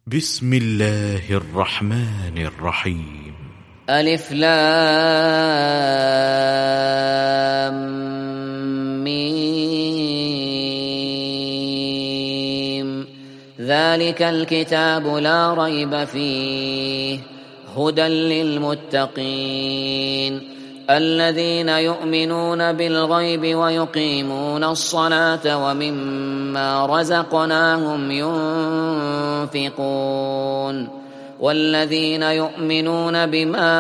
بسم الله الرحمن الرحيم. ألف لام ميم. ذلك الكتاب لا ريب فيه هدى للمتقين الذين يؤمنون بالغيب ويقيمون الصلاة ومما رزقناهم ينفقون والذين يؤمنون بما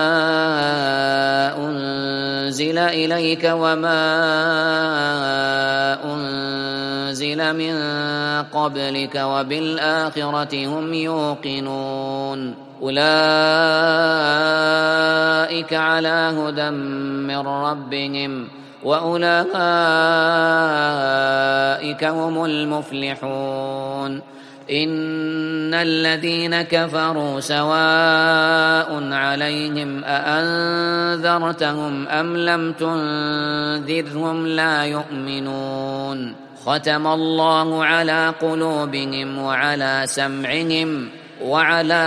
أنزل إليك وما أنزل من قبلك وبالآخرة هم يوقنون أولئك على هدى من ربهم وأولئك هم المفلحون. إن الذين كفروا سواء عليهم أأنذرتهم أم لم تنذرهم لا يؤمنون ختم الله على قلوبهم وعلى سمعهم وعلى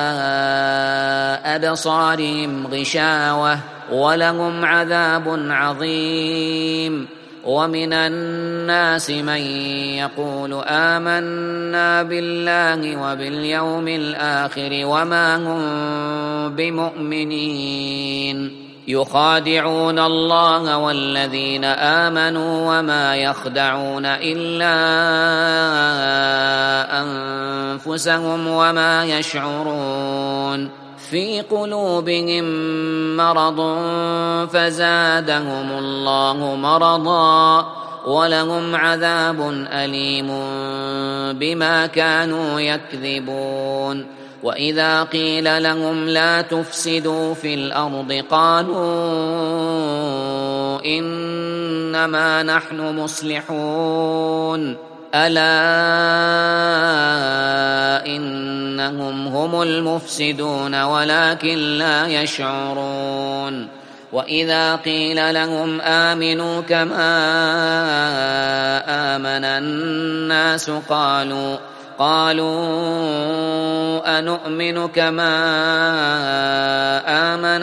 أبصارهم غشاوة ولهم عذاب عظيم. ومن الناس من يقول آمنا بالله وباليوم الآخر وما هم بمؤمنين يخادعون الله والذين آمنوا وما يخدعون إلا أنفسهم وما يشعرون. في قلوبهم مرض فزادهم الله مرضا ولهم عذاب أليم بما كانوا يكذبون. وإذا قيل لهم لا تفسدوا في الأرض قالوا إنما نحن مصلحون ألا إنهم هم المفسدون ولكن لا يشعرون. وإذا قيل لهم آمنوا كما آمن الناس قالوا أنؤمن كما آمن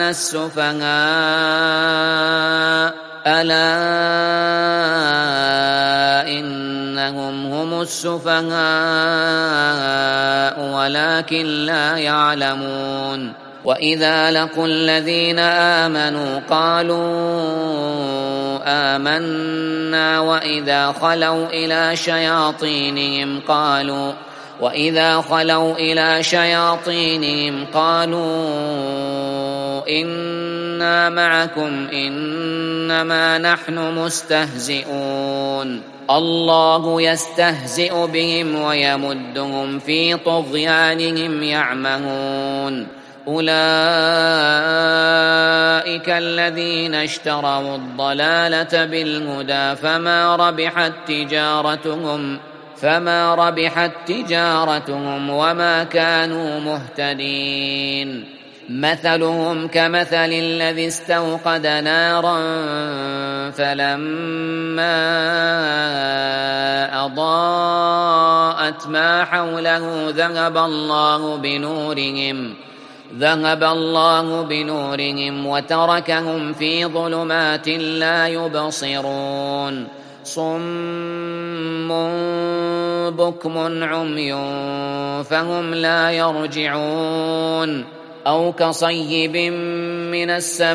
السفهاء ألا إنهم هم السفهاء ولكن لا يعلمون. وإذا لقوا الذين آمنوا قالوا آمنا وإذا خلوا إلى شياطينهم قالوا إنا معكم إنما نحن مستهزئون الله يستهزئ بهم ويمدهم في طغيانهم يعمهون. أولئك الذين اشتروا الضلالة بالهدى فما ربحت تجارتهم وما كانوا مهتدين. مثلهم كمثل الذي استوقد نارا فلما أضاءت ما حوله ذهب الله بنورهم وتركهم في ظلمات لا يبصرون صم بكم عمي فهم لا يرجعون. أو كصيب من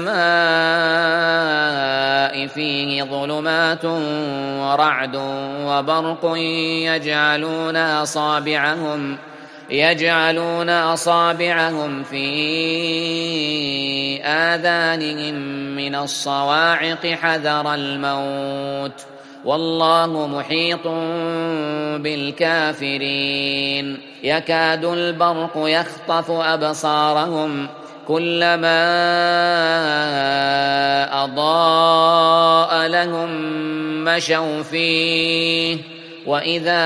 السماء فيه ظلمات ورعد وبرق يجعلون أصابعهم في آذانهم من الصواعق حذر الموت والله محيط بالكافرين. يكاد البرق يخطف أبصارهم كلما أضاء لهم مشوا فيه وإذا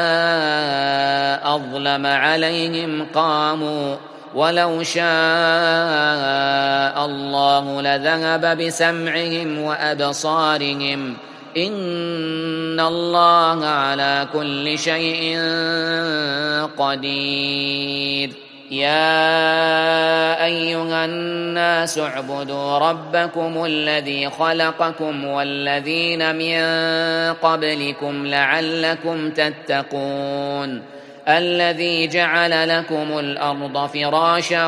أظلم عليهم قاموا ولو شاء الله لذهب بسمعهم وأبصارهم إن الله على كل شيء قدير. يا أيها الناس اعبدوا ربكم الذي خلقكم والذين من قبلكم لعلكم تتقون الذي جعل لكم الأرض فراشا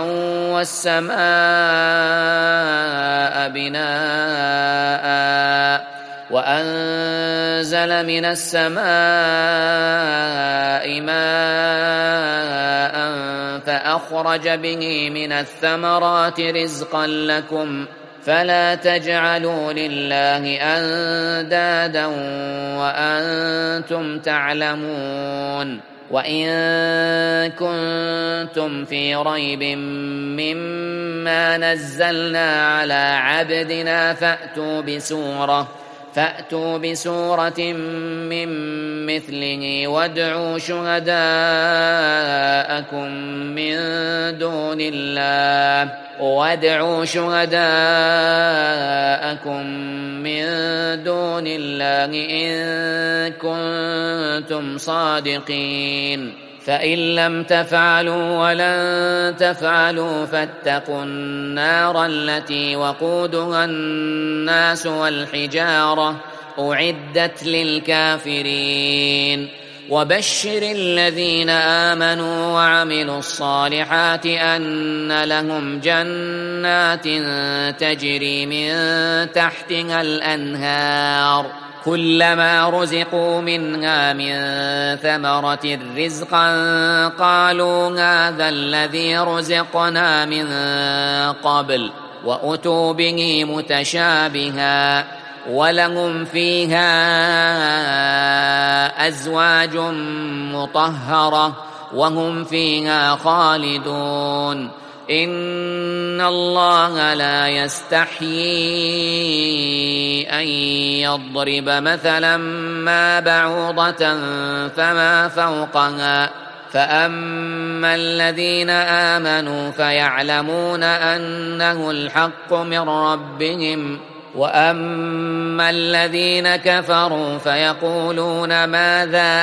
والسماء بناء وأنزل من السماء ماء فأخرج به من الثمرات رزقا لكم فلا تجعلوا لله أندادا وأنتم تعلمون. وإن كنتم في ريب مما نزلنا على عبدنا فأتوا بسورة من مثله وادعوا شهداءكم من دون الله إن كنتم صادقين. فإن لم تفعلوا ولن تفعلوا فاتقوا النار التي وقودها الناس والحجارة أعدت للكافرين. وبشر الذين آمنوا وعملوا الصالحات أن لهم جنات تجري من تحتها الأنهار كلما رزقوا منها من ثمرة رزقا قالوا هذا الذي رزقنا من قبل وأتوا به متشابها ولهم فيها أزواج مطهرة وهم فيها خالدون. إن الله لا يستحيي أن يضرب مثلا ما بعوضة فما فوقها فأما الذين آمنوا فيعلمون أنه الحق من ربهم وأما الذين كفروا فيقولون ماذا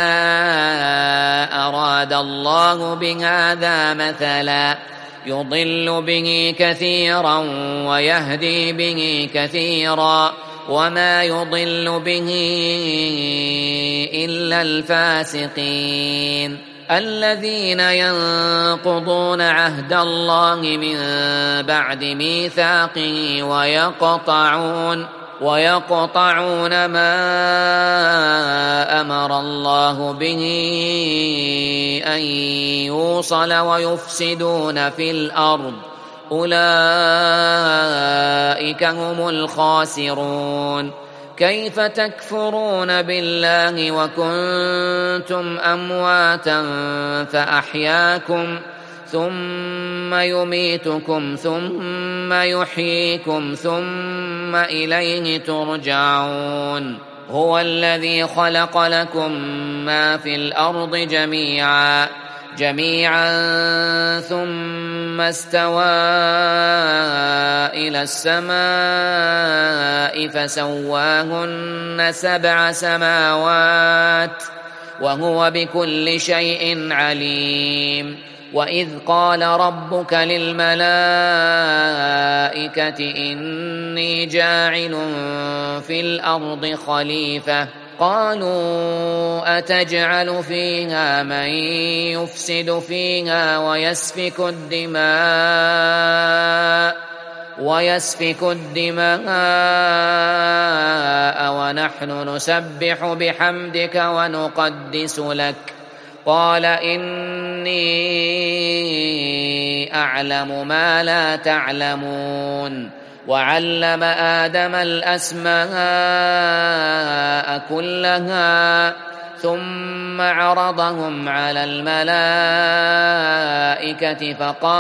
أراد الله بهذا مثلا يضل به كثيرا ويهدي به كثيرا وما يضل به إلا الفاسقين الذين ينقضون عهد الله من بعد ميثاقه ويقطعون ما أمر الله به أن يوصل ويفسدون في الأرض أولئك هم الخاسرون. كيف تكفرون بالله وكنتم أمواتا فأحياكم ثم يميتكم ثم يحييكم ثم إليه ترجعون. هو الذي خلق لكم ما في الأرض جميعا ثم استوى إلى السماء فسواهن 7 سماوات وهو بكل شيء عليم. وإذ قال ربك للملائكة إني جاعل في الأرض خليفة قالوا أتجعل فيها من يفسد فيها ويسفك الدماء ونحن نسبح بحمدك ونقدس لك قال إني أعلم ما لا تعلمون. وعلم آدم الأسماء كلها ثم عرضهم على الملائكة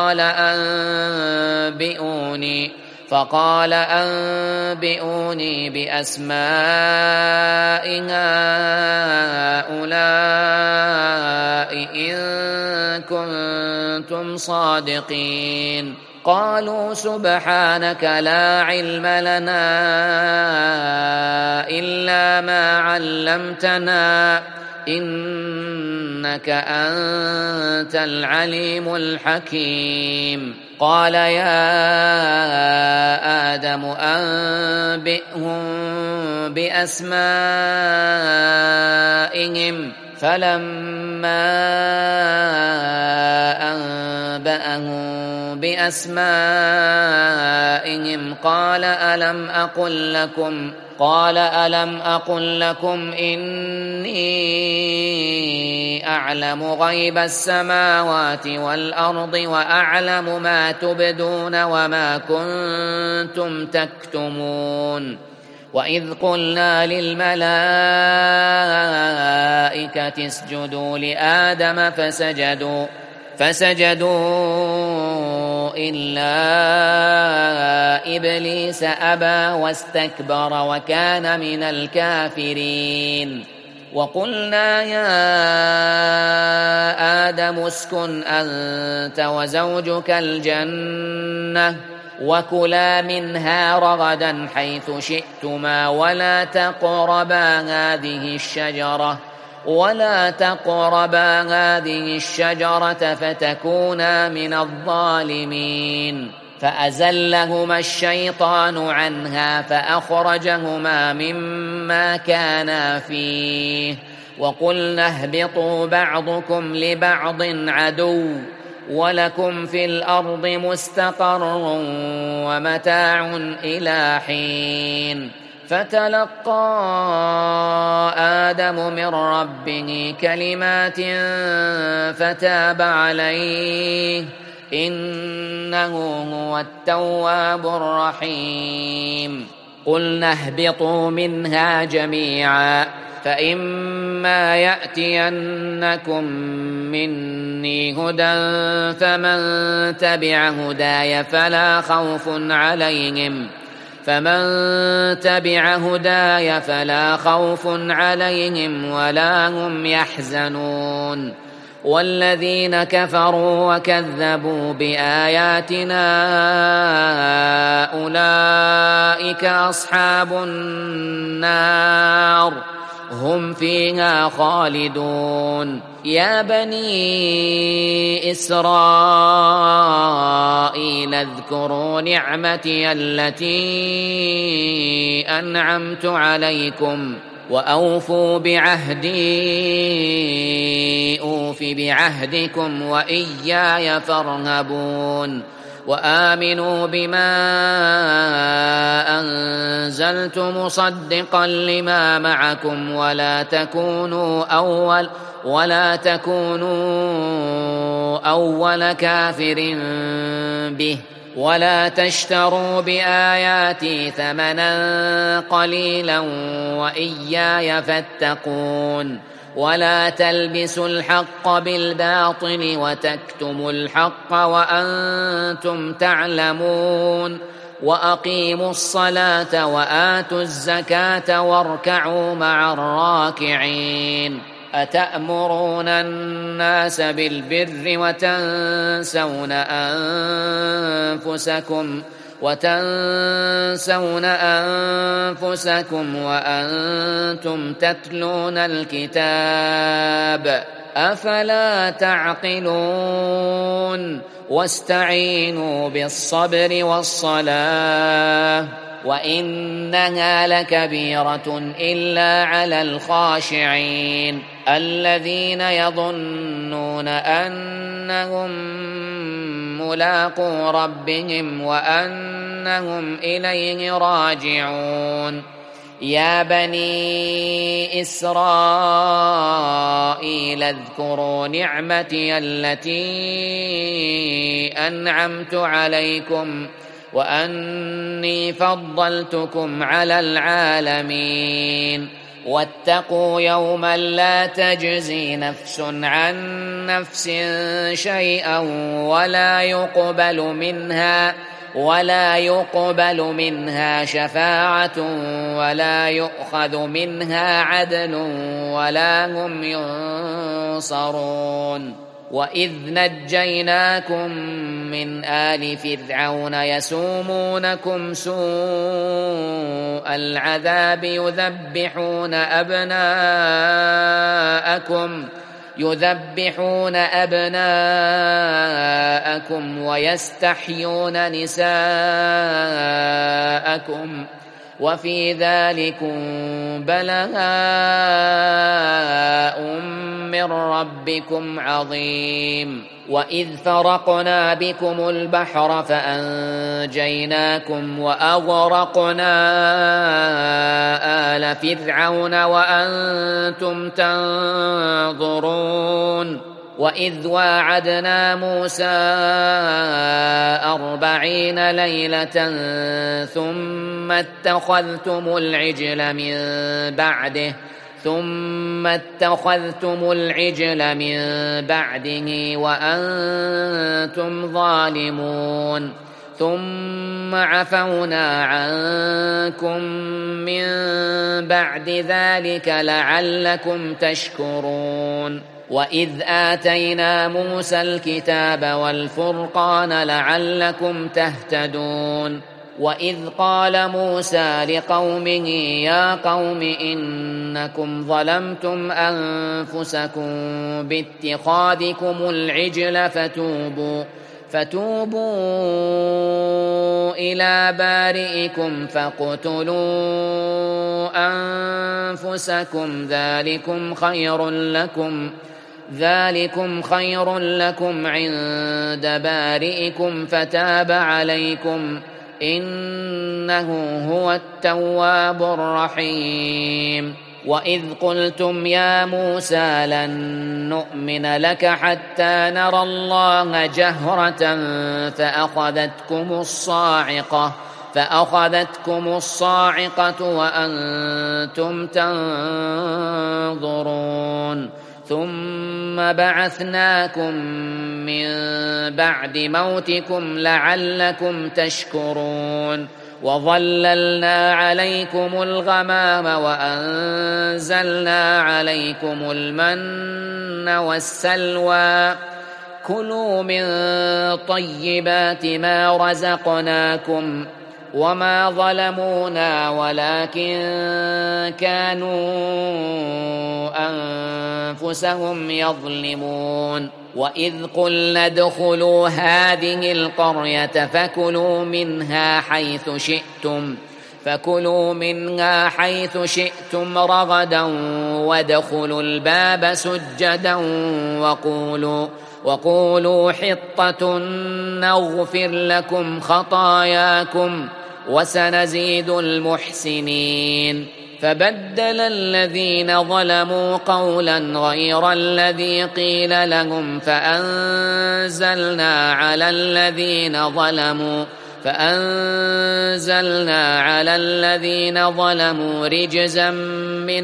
فقال أنبئوني بأسماء هؤلاء إن كنتم صادقين. قالوا سبحانك لا علم لنا إلا ما علمتنا إنك أنت العليم الحكيم قال يا آدم أنبئهم بأسمائهم فلما أنبأهم بأسمائهم قال ألم أقل لكم إني أعلم غيب السماوات والأرض وأعلم ما تبدون وما كنتم تكتمون وإذ قلنا للملائكة اسجدوا لآدم فسجدوا إلا إبليس أبى واستكبر وكان من الكافرين وقلنا يا آدم اسكن أنت وزوجك الجنة وكلا منها رغدا حيث شئتما ولا تقربا هذه الشجرة فتكونا من الظالمين فأزلهما الشيطان عنها فأخرجهما مما كانا فيه وقلنا اهبطوا بعضكم لبعض عدو ولكم في الأرض مستقر ومتاع إلى حين فتلقى آدم من ربه كلمات فتاب عليه إنه هو التواب الرحيم قلنا اهبطوا منها جميعا فإما يأتينكم مني هدى فمن تبع هداي فلا خوف عليهم ولا هم يحزنون والذين كفروا وكذبوا بآياتنا أولئك أصحاب النار هم فيها خالدون يا بني إسرائيل اذكروا نعمتي التي أنعمت عليكم وأوفوا بعهدي أوف بعهدكم وإياي فارهبون وآمنوا بما أنزلت مصدقا لما معكم ولا تكونوا أول كافر به ولا تشتروا بآياتي ثمنا قليلا وإياي فاتقون ولا تلبسوا الحق بالباطل وتكتموا الحق وأنتم تعلمون وأقيموا الصلاة وآتوا الزكاة واركعوا مع الراكعين أتأمرون الناس بالبر وتنسون أنفسكم وأنتم تتلون الكتاب أفلا تعقلون واستعينوا بالصبر والصلاة وإنها لكبيرة إلا على الخاشعين الذين يظنون أنهم ملاقو ربهم وأنهم إليه راجعون يا بني إسرائيل اذكروا نعمتي التي أنعمت عليكم وأني فضلتكم على العالمين واتقوا يوما لا تجزي نفس عن نفس شيئا ولا يقبل منها شفاعة ولا يؤخذ منها عدل ولا هم ينصرون وإذ نجيناكم من آل فرعون يسومونكم سوء العذاب يذبحون أبناءكم ويستحيون نساءكم وفي ذلكم بلاء من ربكم عظيم. وإذ فرقنا بكم البحر فأنجيناكم وأغرقنا آل فرعون وأنتم تنظرون. وإذ واعدنا موسى 40 ليلة ثم اتخذتم العجل من بعده وأنتم ظالمون. ثم عفونا عنكم من بعد ذلك لعلكم تشكرون. وإذ آتينا موسى الكتاب والفرقان لعلكم تهتدون. وإذ قال موسى لقومه يا قوم إنكم ظلمتم أنفسكم باتخاذكم العجل فتوبوا إلى بارئكم فاقتلوا أنفسكم ذلكم خير لكم عند بارئكم فتاب عليكم إنه هو التواب الرحيم. وإذ قلتم يا موسى لن نؤمن لك حتى نرى الله جهرة فأخذتكم الصاعقة وأنتم تنظرون. ثم بعثناكم من بعد موتكم لعلكم تشكرون. وظللنا عليكم الغمام وأنزلنا عليكم المن والسلوى كلوا من طيبات ما رزقناكم وما ظلمونا ولكن كانوا أنفسهم يظلمون. وإذ قلنا ادخلوا هذه القرية فكلوا منها حيث شئتم رغدا وادخلوا الباب سجدا وقولوا حطة نغفر لكم خطاياكم وسنزيد المحسنين. فبدل الذين ظلموا قولا غير الذي قيل لهم فأنزلنا على الذين ظلموا رجزا من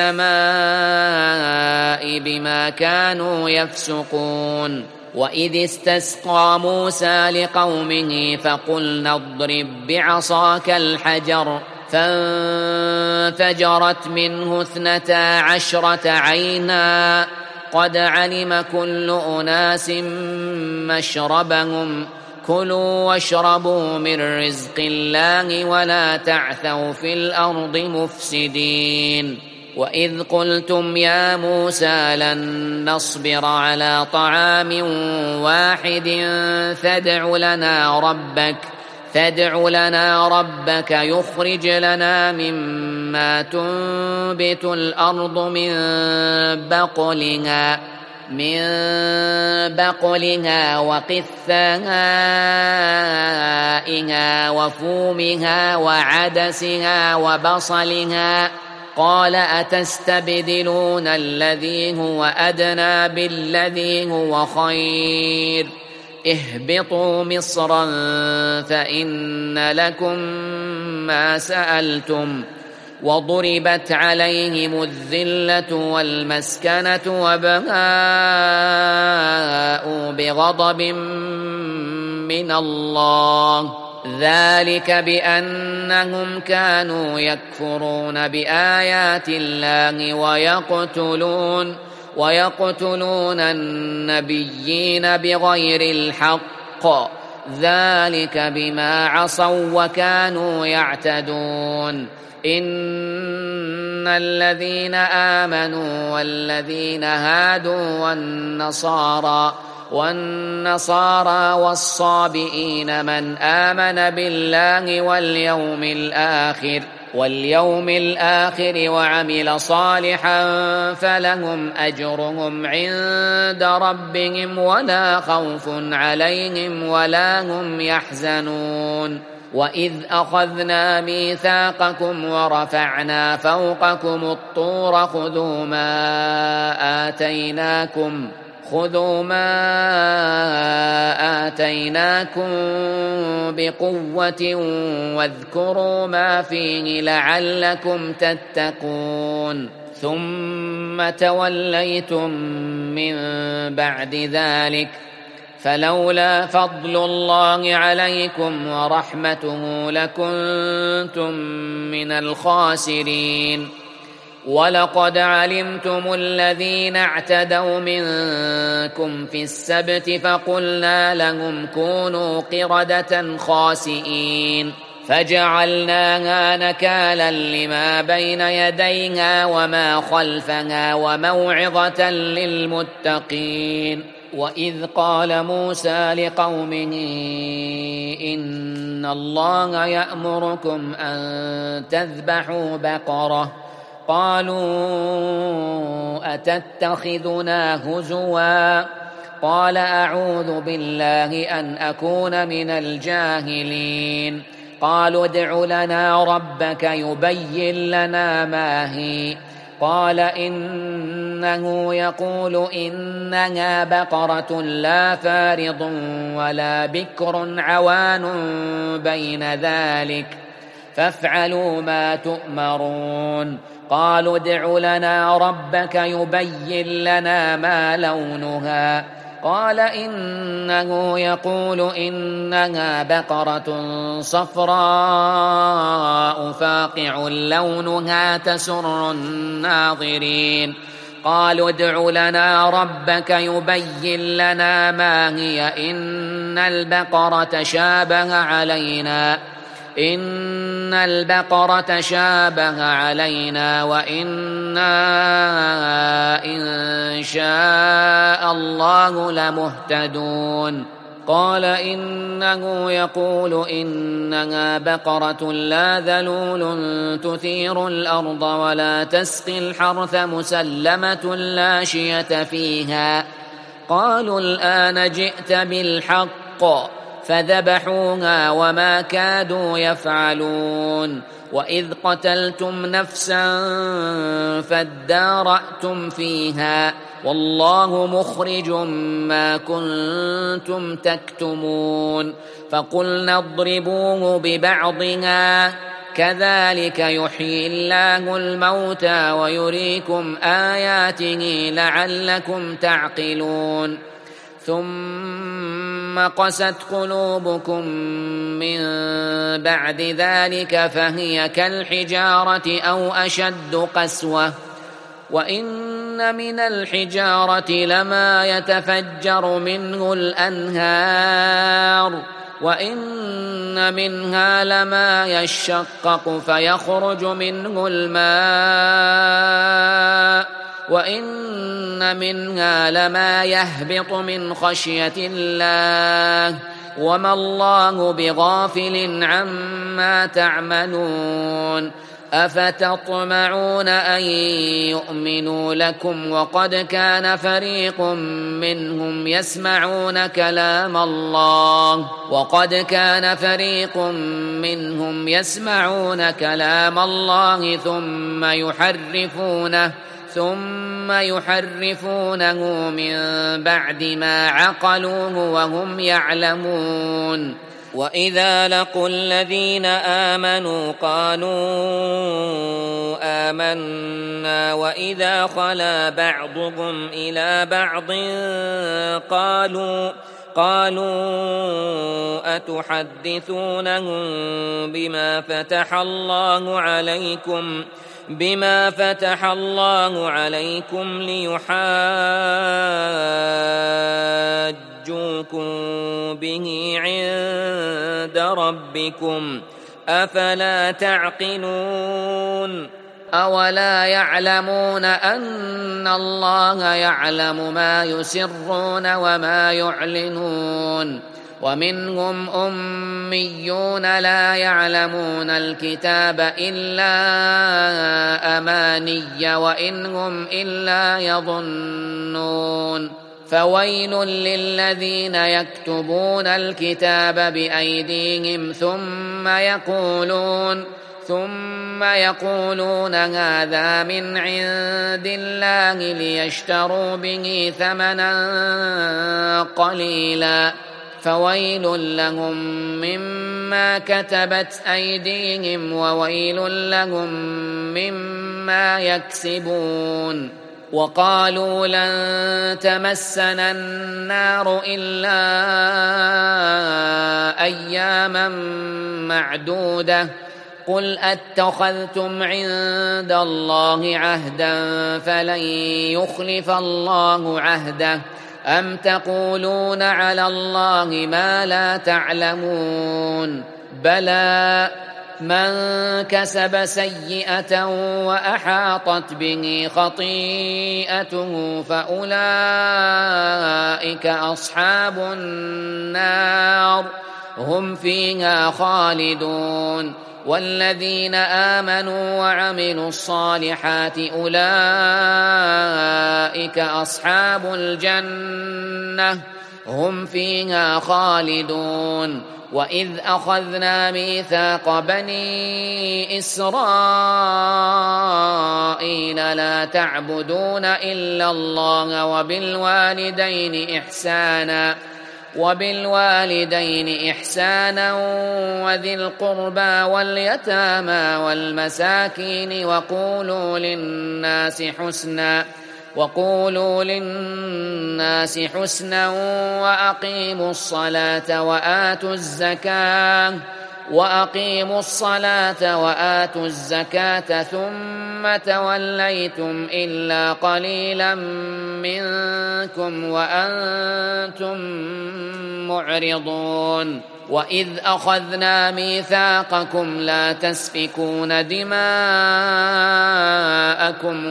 السماء بما كانوا يفسقون. وإذ استسقى موسى لقومه فقلنا اضرب بعصاك الحجر فانفجرت منه 12 عينا قد علم كل أناس مشربهم كلوا واشربوا من رزق الله ولا تعثوا في الأرض مفسدين. وإذ قلتم يا موسى لن نصبر على طعام واحد فادع لنا ربك يخرج لنا مما تنبت الأرض من بقلها وقثائها وفومها وعدسها وبصلها قال أتستبدلون الذي هو أدنى بالذي هو خير اهبطوا مصرا فإن لكم ما سألتم وضربت عليهم الذلة والمسكنة وباءوا بغضب من الله ذلك بأنهم كانوا يكفرون بآيات الله ويقتلون النبيين بغير الحق ذلك بما عصوا وكانوا يعتدون إن الذين آمنوا والذين هادوا والنصارى والصابئين من آمن بالله واليوم الآخر وعمل صالحا فلهم أجرهم عند ربهم ولا خوف عليهم ولا هم يحزنون وإذ أخذنا ميثاقكم ورفعنا فوقكم الطور خذوا ما آتيناكم بقوة واذكروا ما فيه لعلكم تتقون ثم توليتم من بعد ذلك فلولا فضل الله عليكم ورحمته لكنتم من الخاسرين ولقد علمتم الذين اعتدوا منكم في السبت فقلنا لهم كونوا قردة خاسئين فجعلناها نكالا لما بين يديها وما خلفها وموعظة للمتقين وإذ قال موسى لقومه إن الله يأمركم أن تذبحوا بقرة قالوا أتتخذنا هزوا قال أعوذ بالله أن أكون من الجاهلين قالوا ادع لنا ربك يبين لنا ما هي قال إنه يقول إنها بقرة لا فارض ولا بكر عوان بين ذلك فافعلوا ما تؤمرون قالوا ادع لنا ربك يبين لنا ما لونها قال إنه يقول إنها بقرة صفراء فاقع لونها تسر الناظرين قالوا ادع لنا ربك يبين لنا ما هي إن البقرة شابه علينا وإنا إن شاء الله لمهتدون قال إنه يقول إنها بقرة لا ذلول تثير الأرض ولا تسقي الحرث مسلمة لا شية فيها قالوا الآن جئت بالحق فذبحوها وما كادوا يفعلون وإذ قتلتم نفسا فادارأتم فيها والله مخرج ما كنتم تكتمون فقلنا اضربوه ببعضها كذلك يحيي الله الموتى ويريكم آياته لعلكم تعقلون ثم قست قلوبكم من بعد ذلك فهي كالحجارة أو أشد قسوة وإن من الحجارة لما يتفجر منه الأنهار وإن منها لما يشقق فيخرج منه الماء وإن منها لما يهبط من خشية الله وما الله بغافل عما تعملون أفتطمعون أن يؤمنوا لكم وقد كان فريق منهم يسمعون كلام الله ثم يحرفونه من بعد ما عقلوه وهم يعلمون وإذا لقوا الذين آمنوا قالوا آمنا وإذا خلا بعضهم إلى بعض قالوا أتحدثونهم بما فتح الله عليكم بما فتح الله عليكم ليحاجوكم به عند ربكم أفلا تعقلون أولا يعلمون أن الله يعلم ما يسرون وما يعلنون ومنهم أميون لا يعلمون الكتاب إلا أماني وإن هم إلا يظنون فويل للذين يكتبون الكتاب بأيديهم ثم يقولون هذا من عند الله ليشتروا به ثمنا قليلا فويل لهم مما كتبت أيديهم وويل لهم مما يكسبون وقالوا لن تمسنا النار إلا أياما معدودة قل أتخذتم عند الله عهدا فلن يخلف الله عهده أم تقولون على الله ما لا تعلمون بلى من كسب سيئة وأحاطت به خطيئته فأولئك أصحاب النار هم فيها خالدون والذين آمنوا وعملوا الصالحات أولئك أصحاب الجنة هم فيها خالدون وإذ أخذنا ميثاق بني إسرائيل لا تعبدون إلا الله وبالوالدين إحسانا وذي القربى واليتامى والمساكين وقولوا للناس حسنا وأقيموا الصلاة وآتوا الزكاة ثم توليتم إلا قليلا منكم وأنتم معرضون وإذ أخذنا ميثاقكم لا تسفكون دماءكم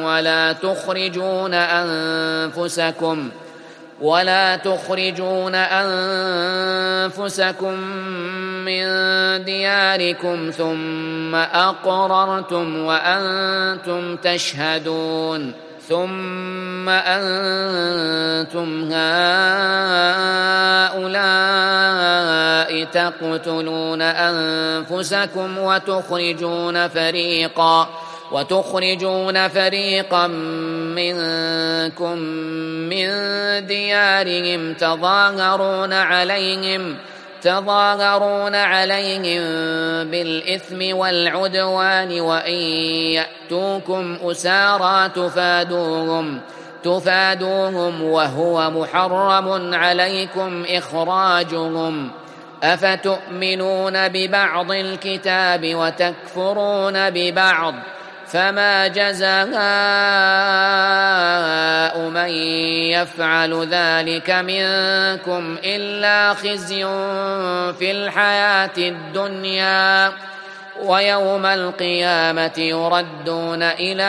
ولا تخرجون أنفسكم من دياركم ثم أقررتم وأنتم تشهدون ثم أنتم هؤلاء تقتلون أنفسكم وتخرجون فريقا منكم من ديارهم تظاهرون عليهم بالإثم والعدوان وإن يأتوكم أسارى تفادوهم وهو محرم عليكم إخراجهم أفتؤمنون ببعض الكتاب وتكفرون ببعض فما جزاء من يفعل ذلك منكم إلا خزي في الحياة الدنيا ويوم القيامة يردون إلى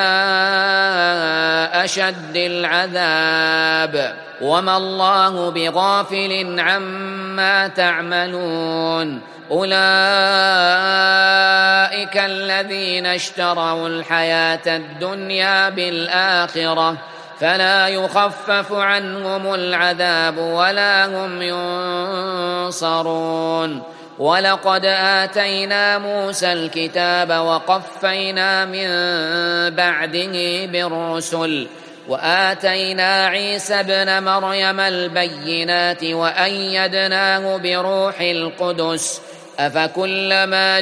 أشد العذاب وما الله بغافل عما تعملون أولئك الذين اشتروا الحياة الدنيا بالآخرة فلا يخفف عنهم العذاب ولا هم ينصرون ولقد آتينا موسى الكتاب وقفينا من بعده بالرسل وآتينا عيسى ابن مريم البينات وأيدناه بروح القدس أفكلما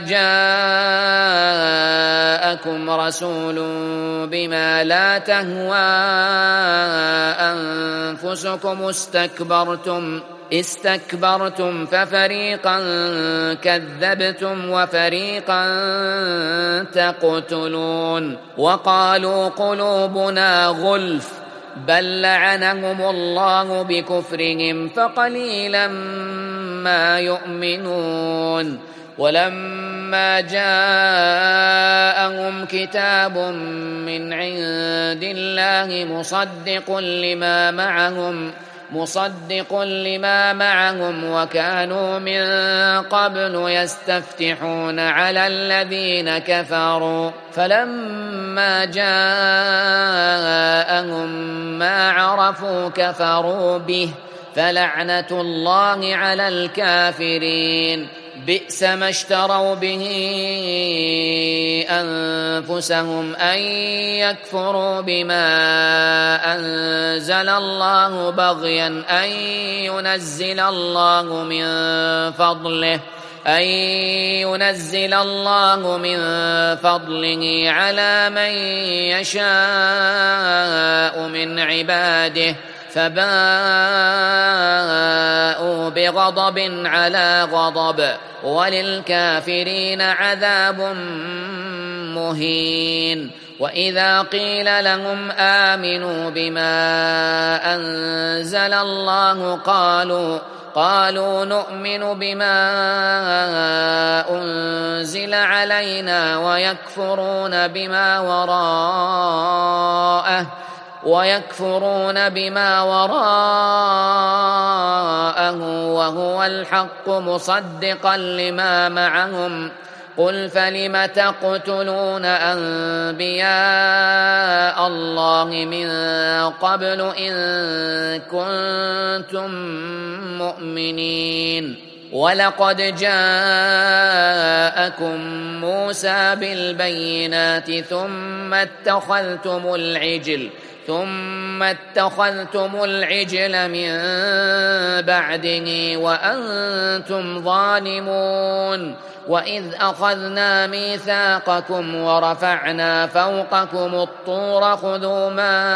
جاءكم رسول بما لا تهوى أنفسكم استكبرتم استكبرتم ففريقا كذبتم وفريقا تقتلون وقالوا قلوبنا غلف بل لعنهم الله بكفرهم فقليلا ما يؤمنون ولما جاءهم كتاب من عند الله مصدق لما معهم وكانوا من قبل يستفتحون على الذين كفروا فلما جاءهم ما عرفوا كفروا به فلعنة الله على الكافرين بئس ما اشتروا به أنفسهم أن يكفروا بما أنزل الله بغيا أن ينزل الله من فضله على من يشاء من عباده فباءوا بغضب على غضب وللكافرين عذاب مهين وإذا قيل لهم آمنوا بما أنزل الله قالوا نؤمن بما أنزل علينا ويكفرون بما وراءه وهو الحق مصدقا لما معهم قل فلم تقتلون أنبياء الله من قبل إن كنتم مؤمنين ولقد جاءكم موسى بالبينات ثم اتخذتم العجل من بعده وأنتم ظالمون وإذ أخذنا ميثاقكم ورفعنا فوقكم الطور خذوا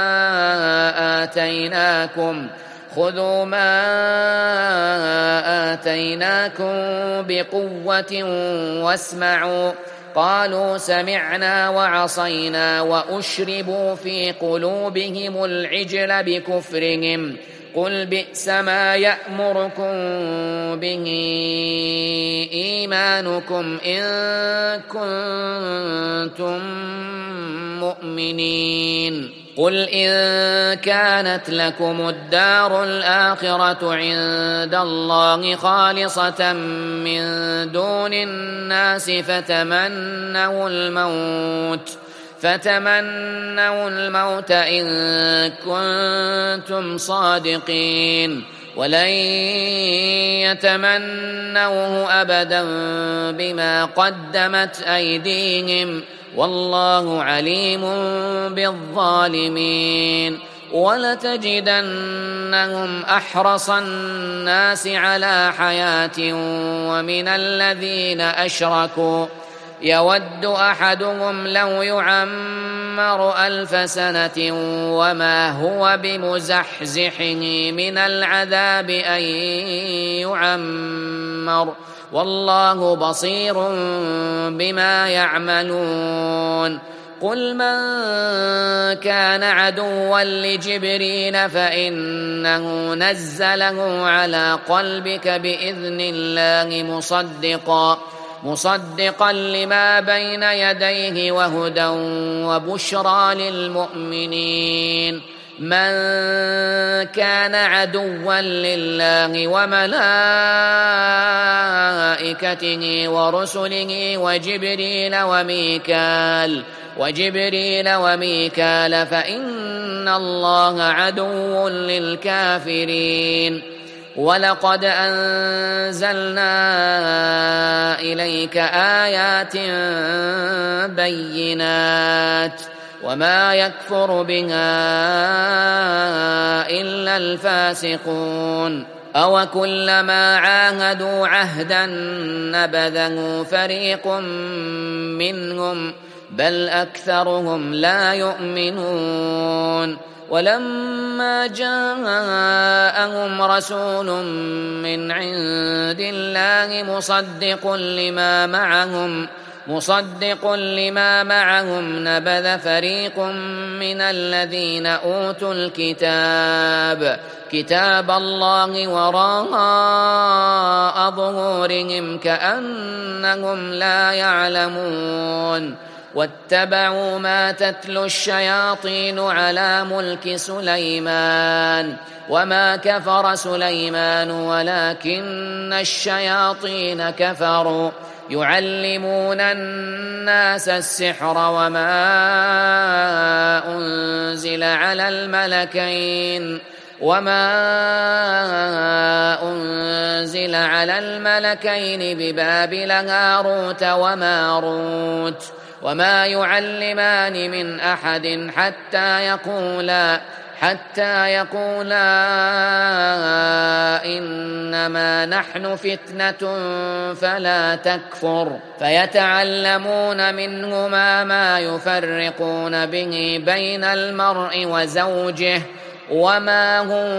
ما آتيناكم بقوة واسمعوا قالوا سمعنا وعصينا وأشربوا في قلوبهم العجل بكفرهم قل بئس ما يأمركم به إيمانكم إن كنتم مؤمنين قل إن كانت لكم الدار الآخرة عند الله خالصة من دون الناس فتمنوا الموت إن كنتم صادقين ولن يتمنوه أبدا بما قدمت أيديهم والله عليم بالظالمين ولتجدنهم أحرص الناس على حياة ومن الذين أشركوا يود أحدهم لو يعمر 1000 سنة وما هو بمزحزحه من العذاب أن يعمر والله بصير بما يعملون قل من كان عدوا لجبريل فإنه نزله على قلبك بإذن الله مصدقا لما بين يديه وهدى وبشرى للمؤمنين من كان عدوا لله وملائكته ورسله وجبريل وميكال فإن الله عدو للكافرين ولقد أنزلنا إليك آيات بينات وما يكفر بها إلا الفاسقون أوكلما عاهدوا عهدا نبذه فريق منهم بل أكثرهم لا يؤمنون ولما جاءهم رسول من عند الله مصدق لما معهم نبذ فريق من الذين أوتوا كتاب الله وراء ظهورهم كأنهم لا يعلمون واتبعوا ما تتلو الشياطين على ملك سليمان وما كفر سليمان ولكن الشياطين كفروا يعلمون الناس السحر وما أنزل على الملكين ببابل هاروت وماروت وما يعلمان من أحد حتى يقولا إنما نحن فتنة فلا تكفر فيتعلمون منهما ما يفرقون به بين المرء وزوجه وما هم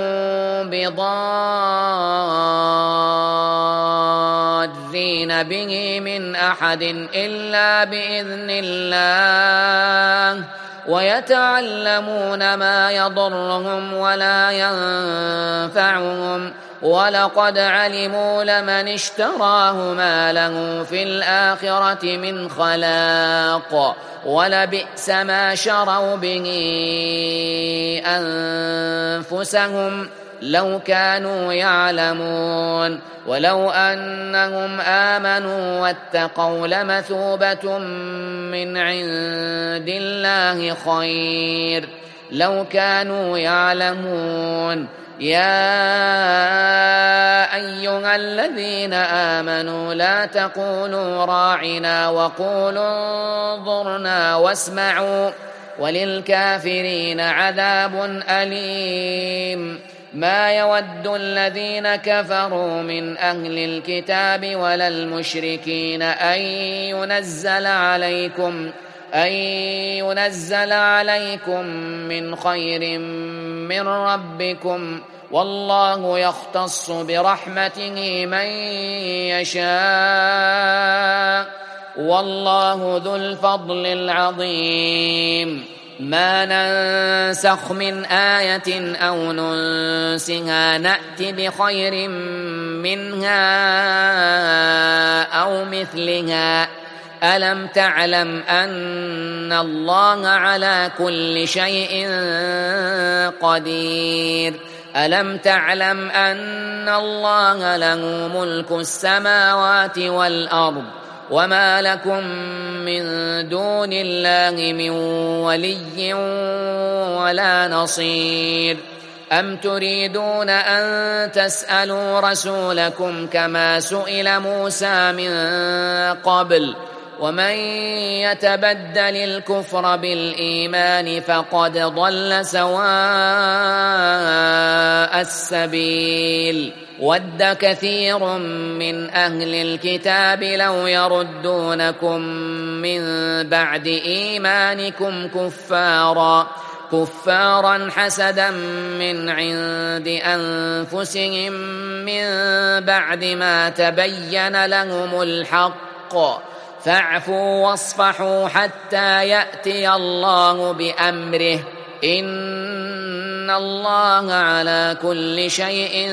بضارين به من أحد إلا بإذن الله ويتعلمون ما يضرهم ولا ينفعهم ولقد علموا لمن اشتراه ما له في الآخرة من خلاق ولبئس ما شروا به أنفسهم لو كانوا يعلمون ولو أنهم آمنوا واتقوا لمثوبة من عند الله خير لو كانوا يعلمون يا أيها الذين آمنوا لا تقولوا راعنا وقولوا انظرنا واسمعوا وللكافرين عذاب أليم ما يود الذين كفروا من أهل الكتاب ولا المشركين أن ينزل عليكم من خير من ربكم والله يختص برحمته من يشاء والله ذو الفضل العظيم ما ننسخ من آية أو ننسها نأت بخير منها أو مثلها ألم تعلم أن الله على كل شيء قدير ألم تعلم أن الله له ملك السماوات والأرض وما لكم من دون الله من ولي ولا نصير أم تريدون أن تسألوا رسولكم كما سئل موسى من قبل ومن يتبدل الكفر بالإيمان فقد ضل سواء السبيل ود كثير من أهل الكتاب لو يردونكم من بعد إيمانكم كفارا حسدا من عند أنفسهم من بعد ما تبين لهم الحق فاعفوا واصفحوا حتى يأتي الله بأمره إن الله على كل شيء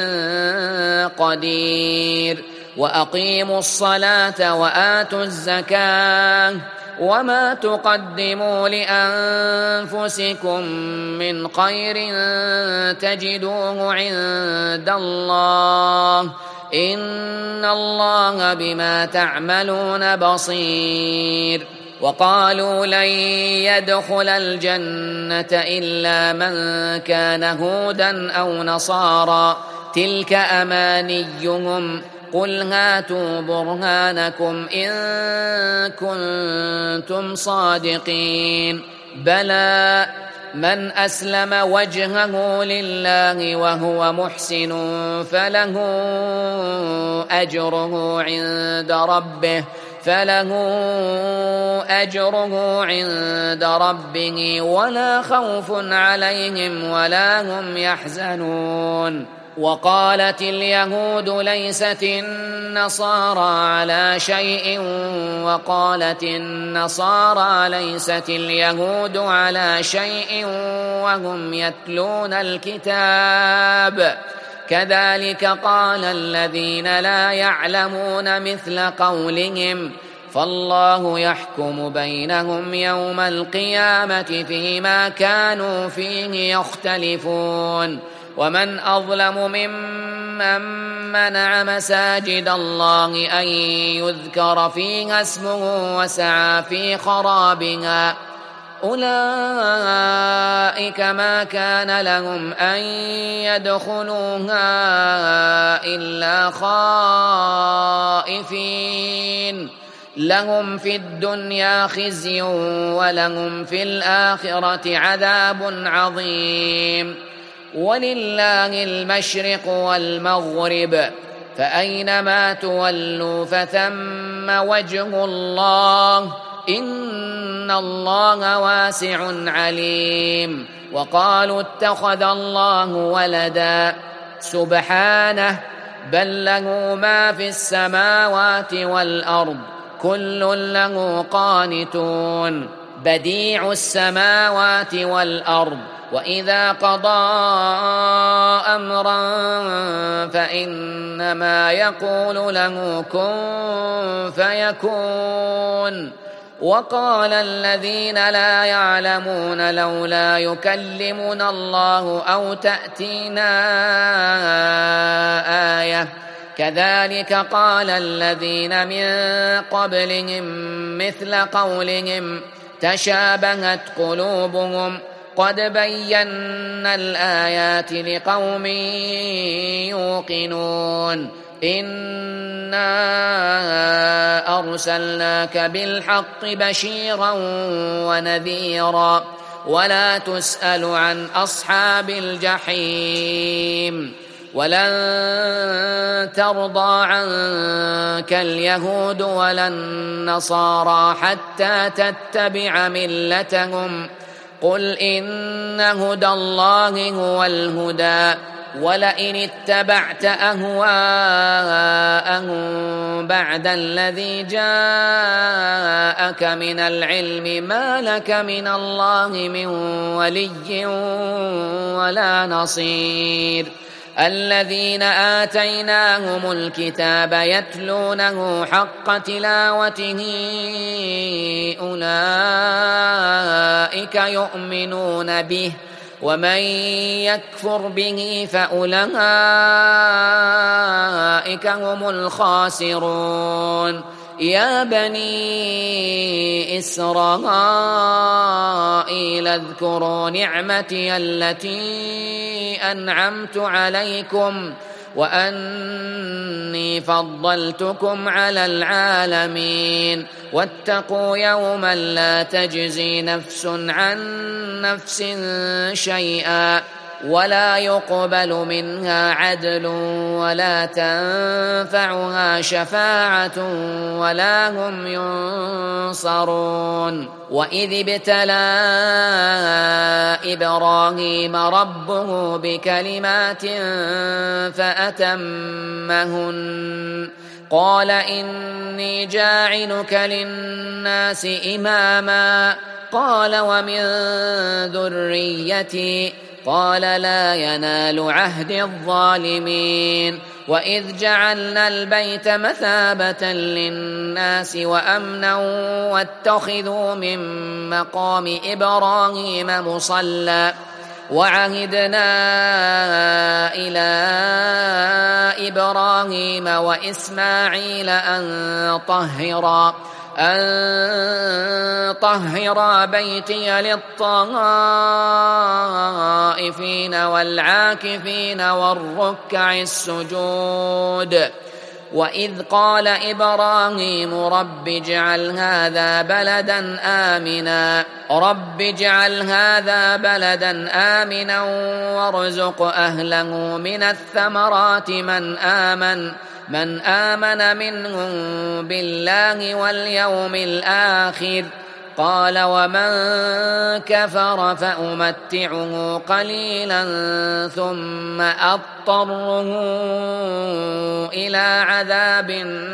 قدير وأقيموا الصلاة وآتوا الزكاة وما تقدموا لأنفسكم من خير تجدوه عند الله إن الله بما تعملون بصير وقالوا لن يدخل الجنة إلا من كان هودا أو نصارى تلك أمانيهم قل هاتوا برهانكم إن كنتم صادقين بلى من أسلم وجهه لله وهو محسن فله فله أجره عند ربه ولا خوف عليهم ولا هم يحزنون. وقالت اليهود ليست النصارى على شيء وقالت النصارى ليست اليهود على شيء وهم يتلون الكتاب كذلك قال الذين لا يعلمون مثل قولهم فالله يحكم بينهم يوم القيامة فيما كانوا فيه يختلفون. ومن أظلم ممن منع مساجد الله أن يذكر فيها اسمه وسعى في خرابها أولئك ما كان لهم أن يدخلوها إلا خائفين لهم في الدنيا خزي ولهم في الآخرة عذاب عظيم. ولله المشرق والمغرب فأينما تولوا فثم وجه الله إن الله واسع عليم. وقالوا اتخذ الله ولدا سبحانه بل له ما في السماوات والأرض كل له قانتون بديع السماوات والأرض وإذا قضى أمرا فإنما يقول له كن فيكون. وقال الذين لا يعلمون لولا يكلمنا الله أو تأتينا آية كذلك قال الذين من قبلهم مثل قولهم تشابهت قلوبهم قد بينا الآيات لقوم يوقنون. إنا أرسلناك بالحق بشيرا ونذيرا ولا تسأل عن أصحاب الجحيم. ولن ترضى عنك اليهود ولا النصارى حتى تتبع ملتهم قل إن هدى الله هو الهدى ولئن اتبعت أهواءهم بعد الذي جاءك من العلم ما لك من الله من ولي ولا نصير. الذين آتيناهم الكتاب يتلونه حق تلاوته أولئك يؤمنون به ومن يكفر به فأولئك هم الخاسرون. يا بني إسرائيل اذكروا نعمتي التي أنعمت عليكم وأني فضلتكم على العالمين واتقوا يوما لا تجزي نفس عن نفس شيئا ولا يقبل منها عدل ولا تنفعها شفاعة ولا هم ينصرون. وإذ ابتلى إبراهيم ربه بكلمات فأتمهن قال إني جاعلك للناس إماما قال ومن ذريتي قال لا ينال عهد الظالمين. وإذ جعلنا البيت مثابة للناس وأمنا واتخذوا من مقام إبراهيم مصلى وعهدنا إلى إبراهيم وإسماعيل أن طهر بيتي للطائفين والعاكفين والركع السجود. وإذ قال إبراهيم رب اجعل هذا بلدا آمنا وارزق أهله من الثمرات من من آمن منهم بالله واليوم الآخر. قال ومن كفر فأمتعه قليلا ثم أضطره إلى عذاب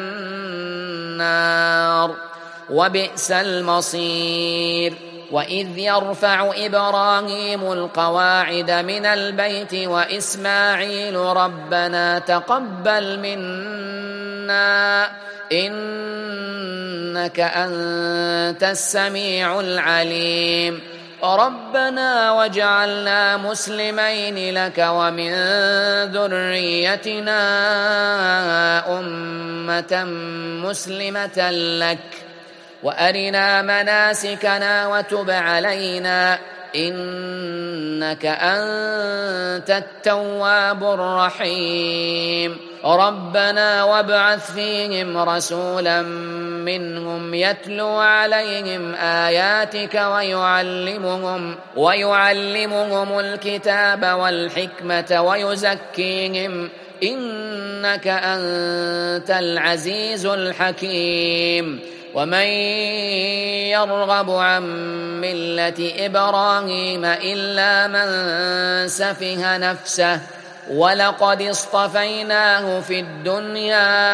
النار وبئس المصير. وإذ يرفع إبراهيم القواعد من البيت وإسماعيل ربنا تقبل منا إنك أنت السميع العليم. ربنا واجعلنا مسلمين لك ومن ذريتنا أمة مسلمة لك وأرنا مناسكنا وتب علينا إنك أنت التواب الرحيم. ربنا وابعث فيهم رسولا منهم يتلو عليهم آياتك ويعلمهم الكتاب والحكمة ويزكيهم إنك أنت العزيز الحكيم. ومن يرغب عن ملة إبراهيم إلا من سفه نفسه ولقد اصطفيناه في الدنيا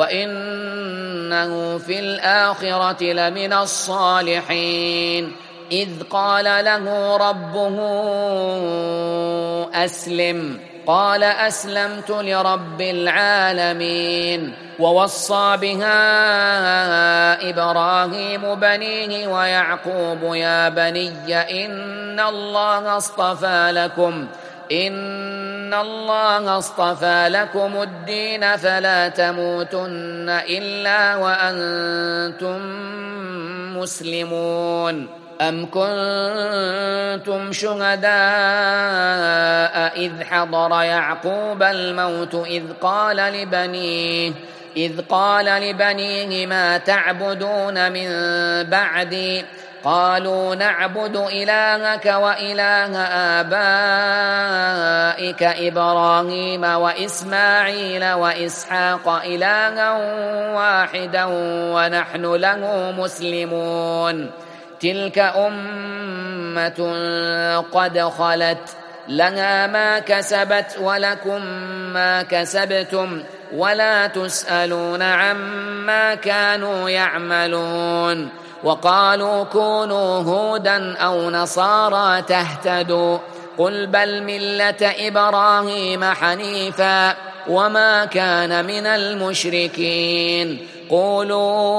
وإنه في الآخرة لمن الصالحين. إذ قال له ربه أسلم قال أسلمت لرب العالمين. ووصى بها إبراهيم بنيه ويعقوب يا بني إن الله اصطفى لكم الدين فلا تموتن إلا وأنتم مسلمون. أم كنتم شهداء إذ حضر يعقوب الموت إذ قال لبنيه ما تعبدون من بعدي قالوا نعبد إلهك وإله آبائك إبراهيم وإسماعيل وإسحاق إلها واحدا ونحن له مسلمون. تلك أمة قد خلت لها ما كسبت ولكم ما كسبتم ولا تسألون عما كانوا يعملون. وقالوا كونوا هودا أو نصارى تهتدوا قل بل ملة إبراهيم حنيفا وما كان من المشركين. قولوا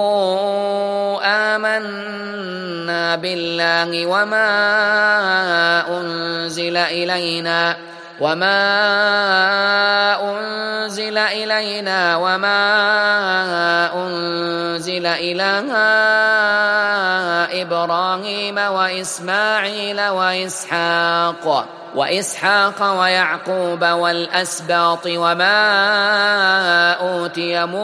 آمنا بالله وما أنزل إلينا وما أنزل إلى إبراهيم وإسماعيل وإسحاق ويعقوب والأسباط وما أوتي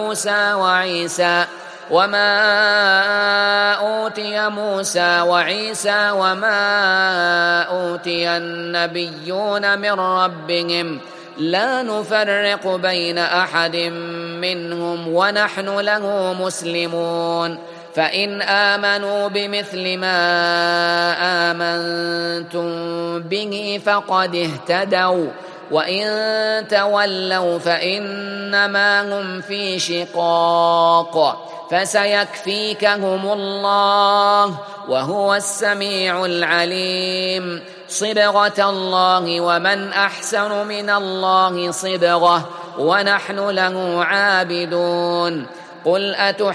موسى وعيسى وما أوتي النبيون من ربهم لا نفرق بين أحد منهم ونحن له مسلمون. فإن آمنوا بمثل ما آمنتم به فقد اهتدوا وإن تولوا فإنما هم في شقاق فسيكفيكهم الله وهو السميع العليم. صبغة الله ومن أحسن من الله صبغة ونحن له عابدون. قل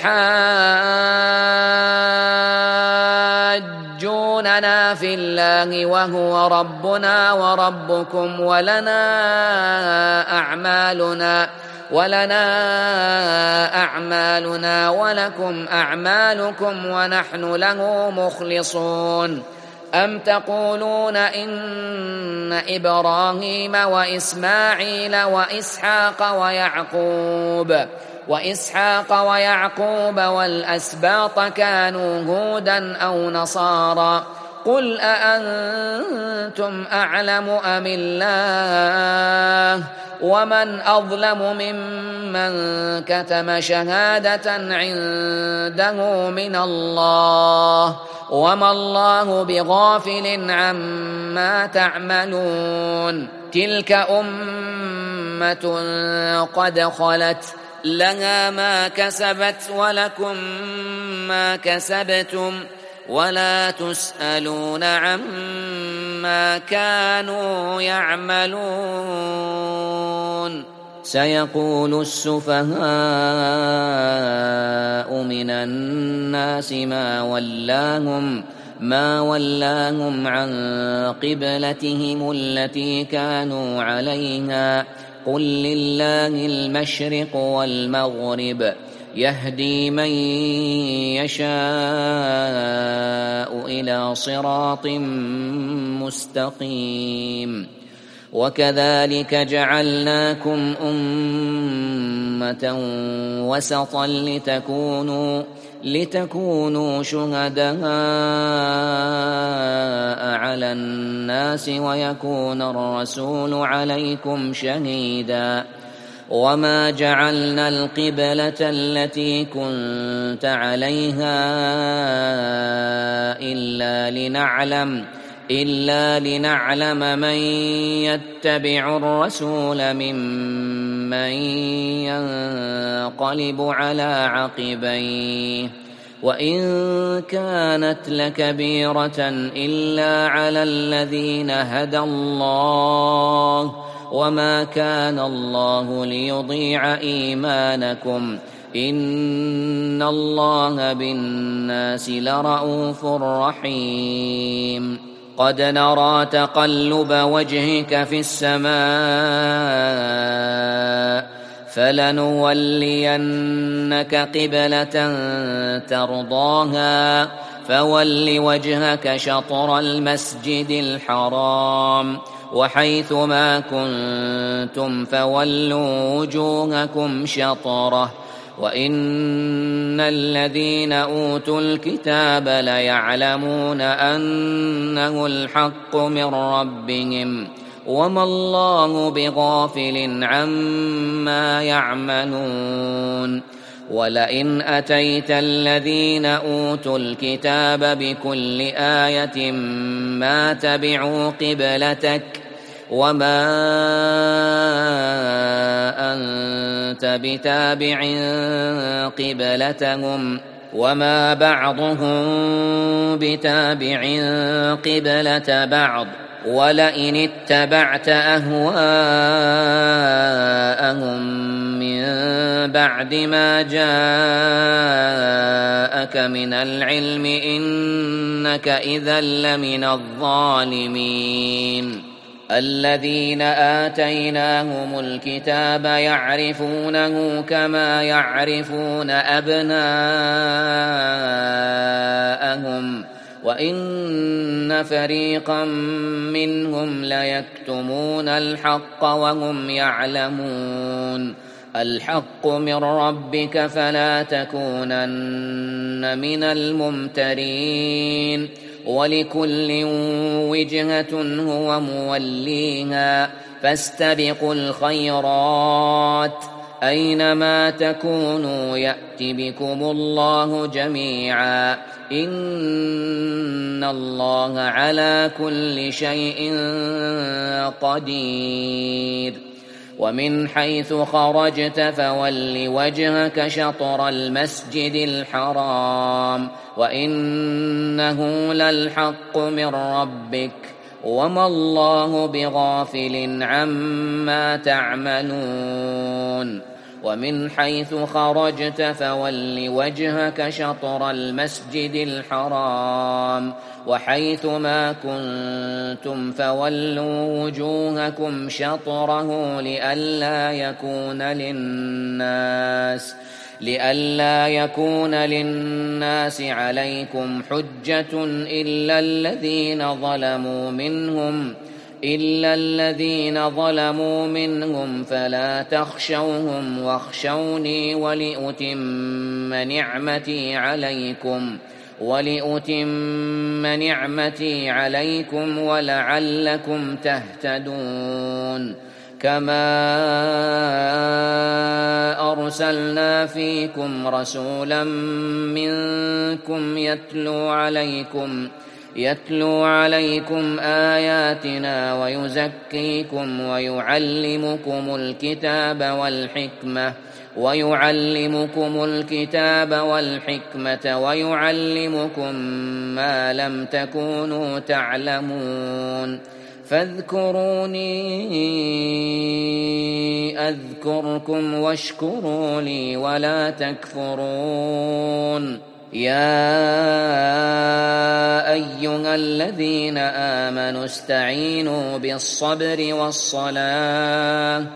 أتحاجوننا في الله وهو ربنا وربكم ولنا أعمالنا ولكم أعمالكم ونحن له مخلصون. أم تقولون إن إبراهيم وإسماعيل وإسحاق ويعقوب والأسباط كانوا هودا أو نصارى قل أأنتم أعلم أم الله ومن أظلم ممن كتم شهادة عنده من الله وما الله بغافل عما تعملون تلك أمة قد خلت لها ما كسبت ولكم ما كسبتم ولا تسألون عما كانوا يعملون سيقول السفهاء من الناس ما ولاهم عن قبلتهم التي كانوا عليها قل لله المشرق والمغرب يهدي من يشاء إلى صراط مستقيم وكذلك جعلناكم أمة وسطا لتكونوا شهداء على الناس ويكون الرسول عليكم شهيدا وما جعلنا القبلة التي كنت عليها إلا لنعلم من يتبع الرسول ممن ينقلب على عقبيه وإن كانت لكبيرة إلا على الذين هدى الله وما كان الله ليضيع إيمانكم إن الله بالناس لرءوف رحيم قد نرى تقلب وجهك في السماء فلنولينك قبلة ترضاها فول وجهك شطر المسجد الحرام وحيث ما كنتم فولوا وجوهكم شطره وإن الذين أوتوا الكتاب ليعلمون أنه الحق من ربهم وما الله بغافل عما يعملون ولئن أتيت الذين أوتوا الكتاب بكل آية ما تبعوا قبلتك وما أنت بتابع قبلتهم وما بعضهم بتابع قبلة بعض ولئن اتبعت أهواءهم من بعد ما جاءك من العلم إنك إذا لمن الظالمين الذين آتيناهم الكتاب يعرفونه كما يعرفون أبناءهم وإن فريقا منهم ليكتمون الحق وهم يعلمون الحق من ربك فلا تكونن من الممترين ولكل وجهة هو موليها فاستبقوا الخيرات أينما تكونوا يأت بكم الله جميعا إن الله على كل شيء قدير ومن حيث خرجت فول وجهك شطر المسجد الحرام وإنه للحق من ربك وما الله بغافل عما تعملون ومن حيث خرجت فول وجهك شطر المسجد الحرام وحيث ما كنتم فولوا وجوهكم شطره لئلا يكون للناس عليكم حجة إلا الذين ظلموا منهم فلا تخشوهم واخشوني ولأتم نعمتي عليكم ولعلكم تهتدون كما أرسلنا فيكم رسولا منكم يتلو عليكم آياتنا ويزكيكم ويعلمكم الكتاب والحكمة ويعلمكم ما لم تكونوا تعلمون فاذكروني أذكركم واشكروا لي ولا تكفرون يا أيها الذين آمنوا استعينوا بالصبر والصلاة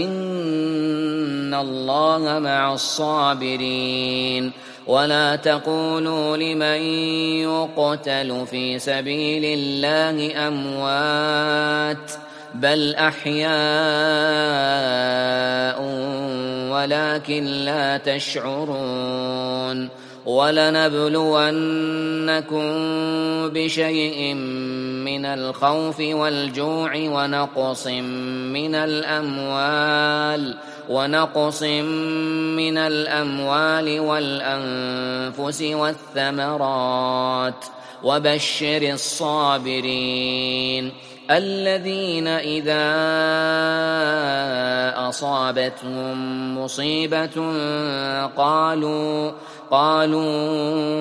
إن الله مع الصابرين ولا تقولوا لمن يقتل في سبيل الله أموات بل أحياء ولكن لا تشعرون ولنبلونكم بشيء من الخوف والجوع ونقص من الأموال والأنفس والثمرات وبشر الصابرين الذين إذا أصابتهم مصيبة قالوا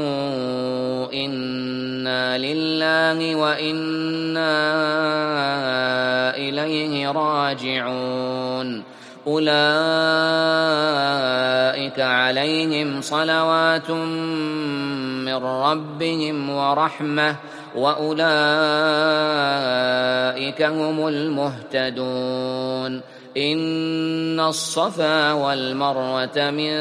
إنا لله وإنا إليه راجعون أولئك عليهم صلوات من ربهم ورحمة وأولئك هم المهتدون إن الصفا والمروة من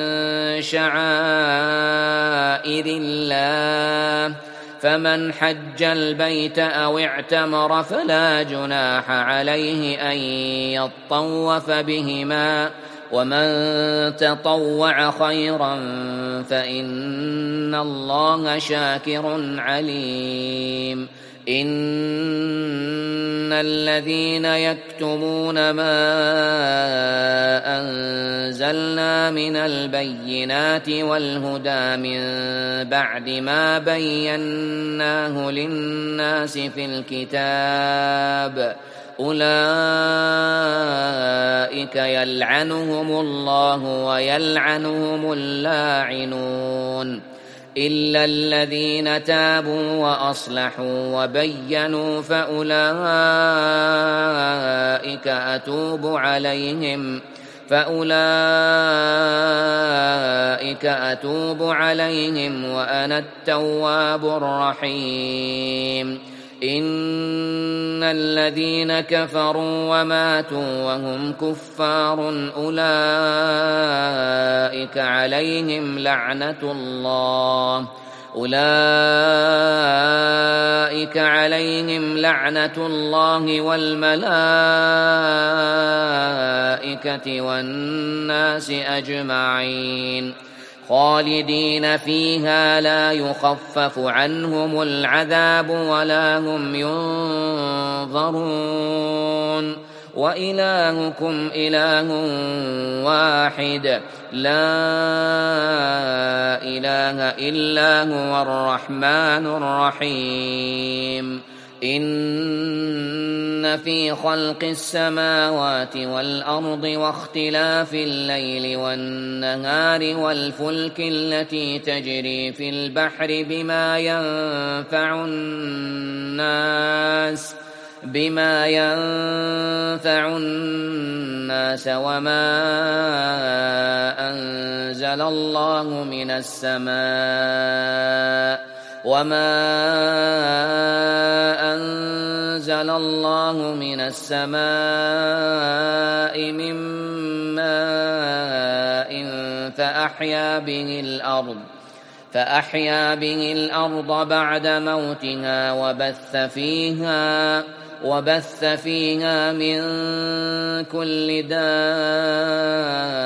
شعائر الله فمن حج البيت أو اعتمر فلا جناح عليه أن يطوف بهما ومن تطوع خيرا فإن الله شاكر عليم إن الذين يكتمون ما أنزلنا من البينات والهدى من بعد ما بيناه للناس في الكتاب أولئك يلعنهم الله ويلعنهم اللاعنون إلا الذين تابوا وأصلحوا وبينوا فأولئك أتوب عليهم وأنا التواب الرحيم إن الذين كفروا وماتوا وهم كفار أولئك عليهم لعنة الله والملائكة والناس أجمعين خالدين فيها لا يخفف عنهم العذاب ولا هم ينظرون وإلهكم إله واحد لا إله إلا هو الرحمن الرحيم إن في خلق السماوات والأرض واختلاف الليل والنهار والفلك التي تجري في البحر بما ينفع الناس وما أنزل الله من السماء من ماء فأحيا به الأرض بعد موتها وبث فيها من كل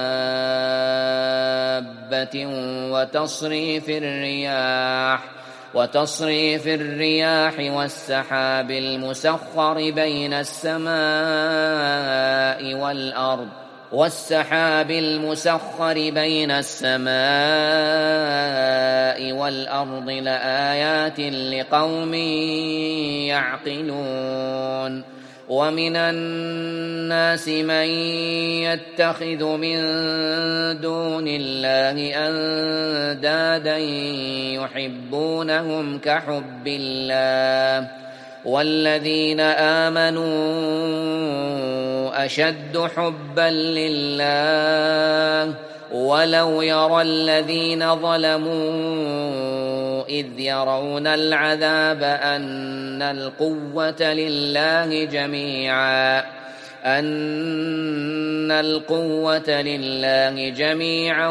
دابة وتصريف الرياح والسحاب المسخر بين السماء والأرض لآيات لقوم يعقلون ومن الناس من يتخذ من دون الله أندادا يحبونهم كحب الله والذين آمنوا أشد حبا لله ولو يرى الذين ظلموا إذ يرون العذاب أن القوة لله جميعا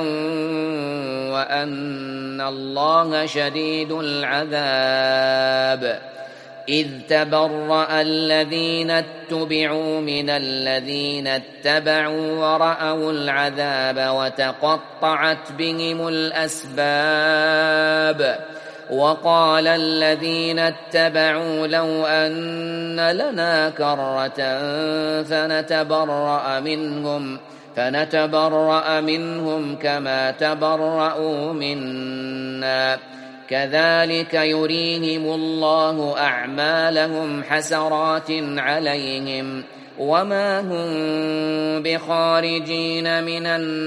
وأن الله شديد العذاب إذ تبرأ الذين اتبعوا من الذين اتبعوا ورأوا العذاب وتقطعت بهم الأسباب وقال الذين اتبعوا لو أن لنا كرة فنتبرأ منهم كما تبرأوا منا كذلك يريهم الله أعمالهم حسرات عليهم وما هم بخارجين من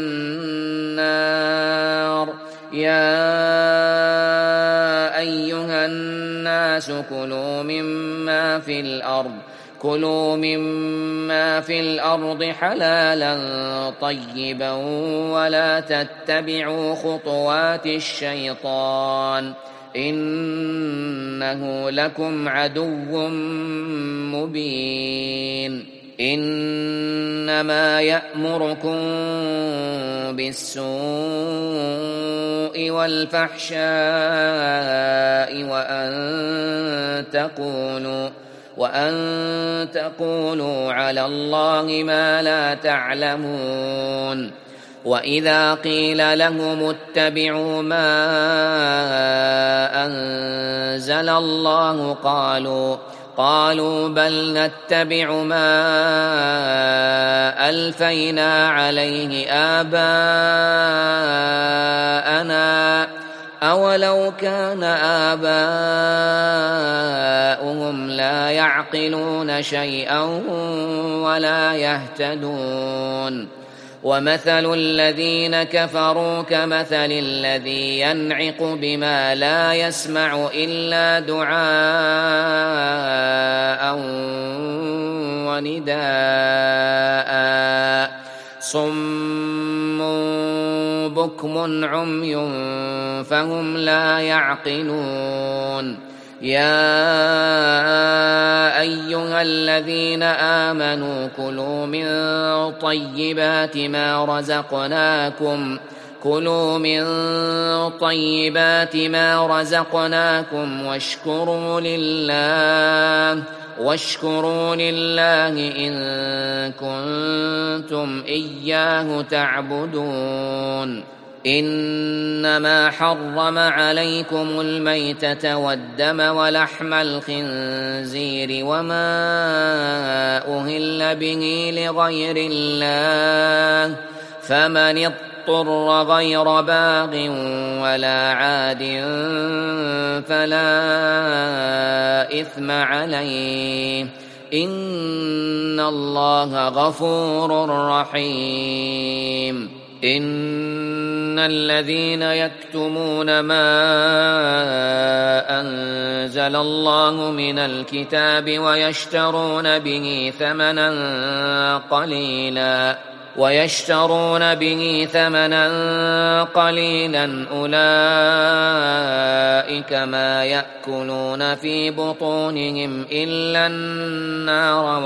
النار يا أيها الناس كلوا مما في الأرض حلالا طيبا ولا تتبعوا خطوات الشيطان إنه لكم عدو مبين إنما يأمركم بالسوء والفحشاء وأن تقولوا على الله ما لا تعلمون وإذا قيل لهم اتبعوا ما أنزل الله قالوا بل نتبع ما ألفينا عليه آباءنا أولو كان آباؤهم لا يعقلون شيئا ولا يهتدون ومثل الذين كفروا كمثل الذي ينعق بما لا يسمع إلا دعاء ونداء صم بكم عمي فهم لا يعقلون يا أيها الذين آمنوا كلوا من طيبات ما رزقناكم واشكروا لله إن كنتم إياه تعبدون إنما حرم عليكم الميتة والدم ولحم الخنزير وما أهل به لغير الله فمن اضطر غير باغ ولا عاد فلا إثم عليه إن الله غفور رحيم إن الذين يكتمون ما أنزل الله من الكتاب ويشترون به ثمنا قليلا أولئك ما يأكلون في بطونهم إلا النار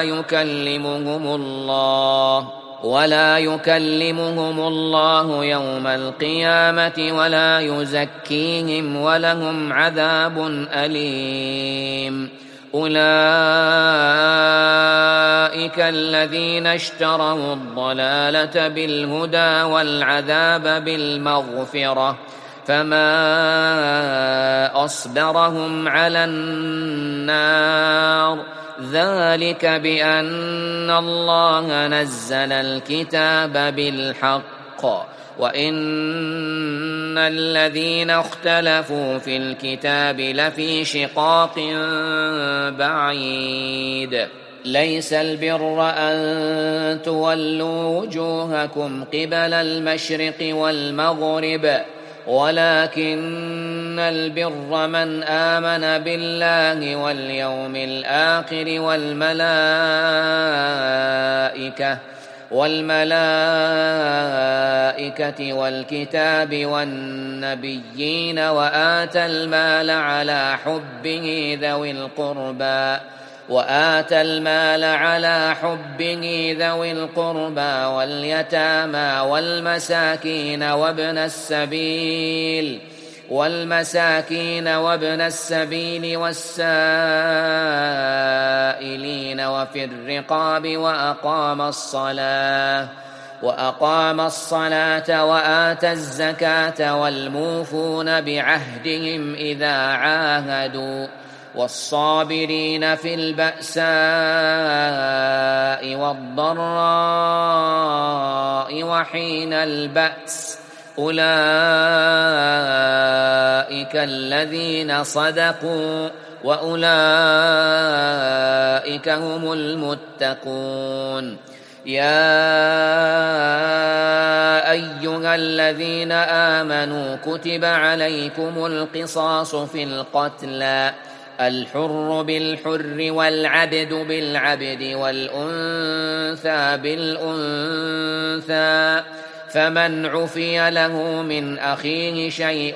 ولا يكلمهم الله يوم القيامة ولا يزكيهم ولهم عذاب أليم أولئك الذين اشتروا الضلالة بالهدى والعذاب بالمغفرة فما أصبرهم على النار ذلك بأن الله نزل الكتاب بالحق وإن الذين اختلفوا في الكتاب لفي شقاق بعيد ليس البر أن تولوا وجوهكم قبل المشرق والمغرب ولكن البر من آمن بالله واليوم الآخر والملائكة والكتاب والنبيين وآتى المال على حبه ذوي القربى واليتامى والمساكين وابن السبيل والسائلين وفي الرقاب وأقام الصلاة وآتى الزكاة والموفون بعهدهم إذا عاهدوا والصابرين في البأساء والضراء وحين البأس أولئك الذين صدقوا وأولئك هم المتقون يا أيها الذين آمنوا كتب عليكم القصاص في القتلى الحر بالحر والعبد بالعبد والأنثى بالأنثى فمن عفي له من أخيه شيء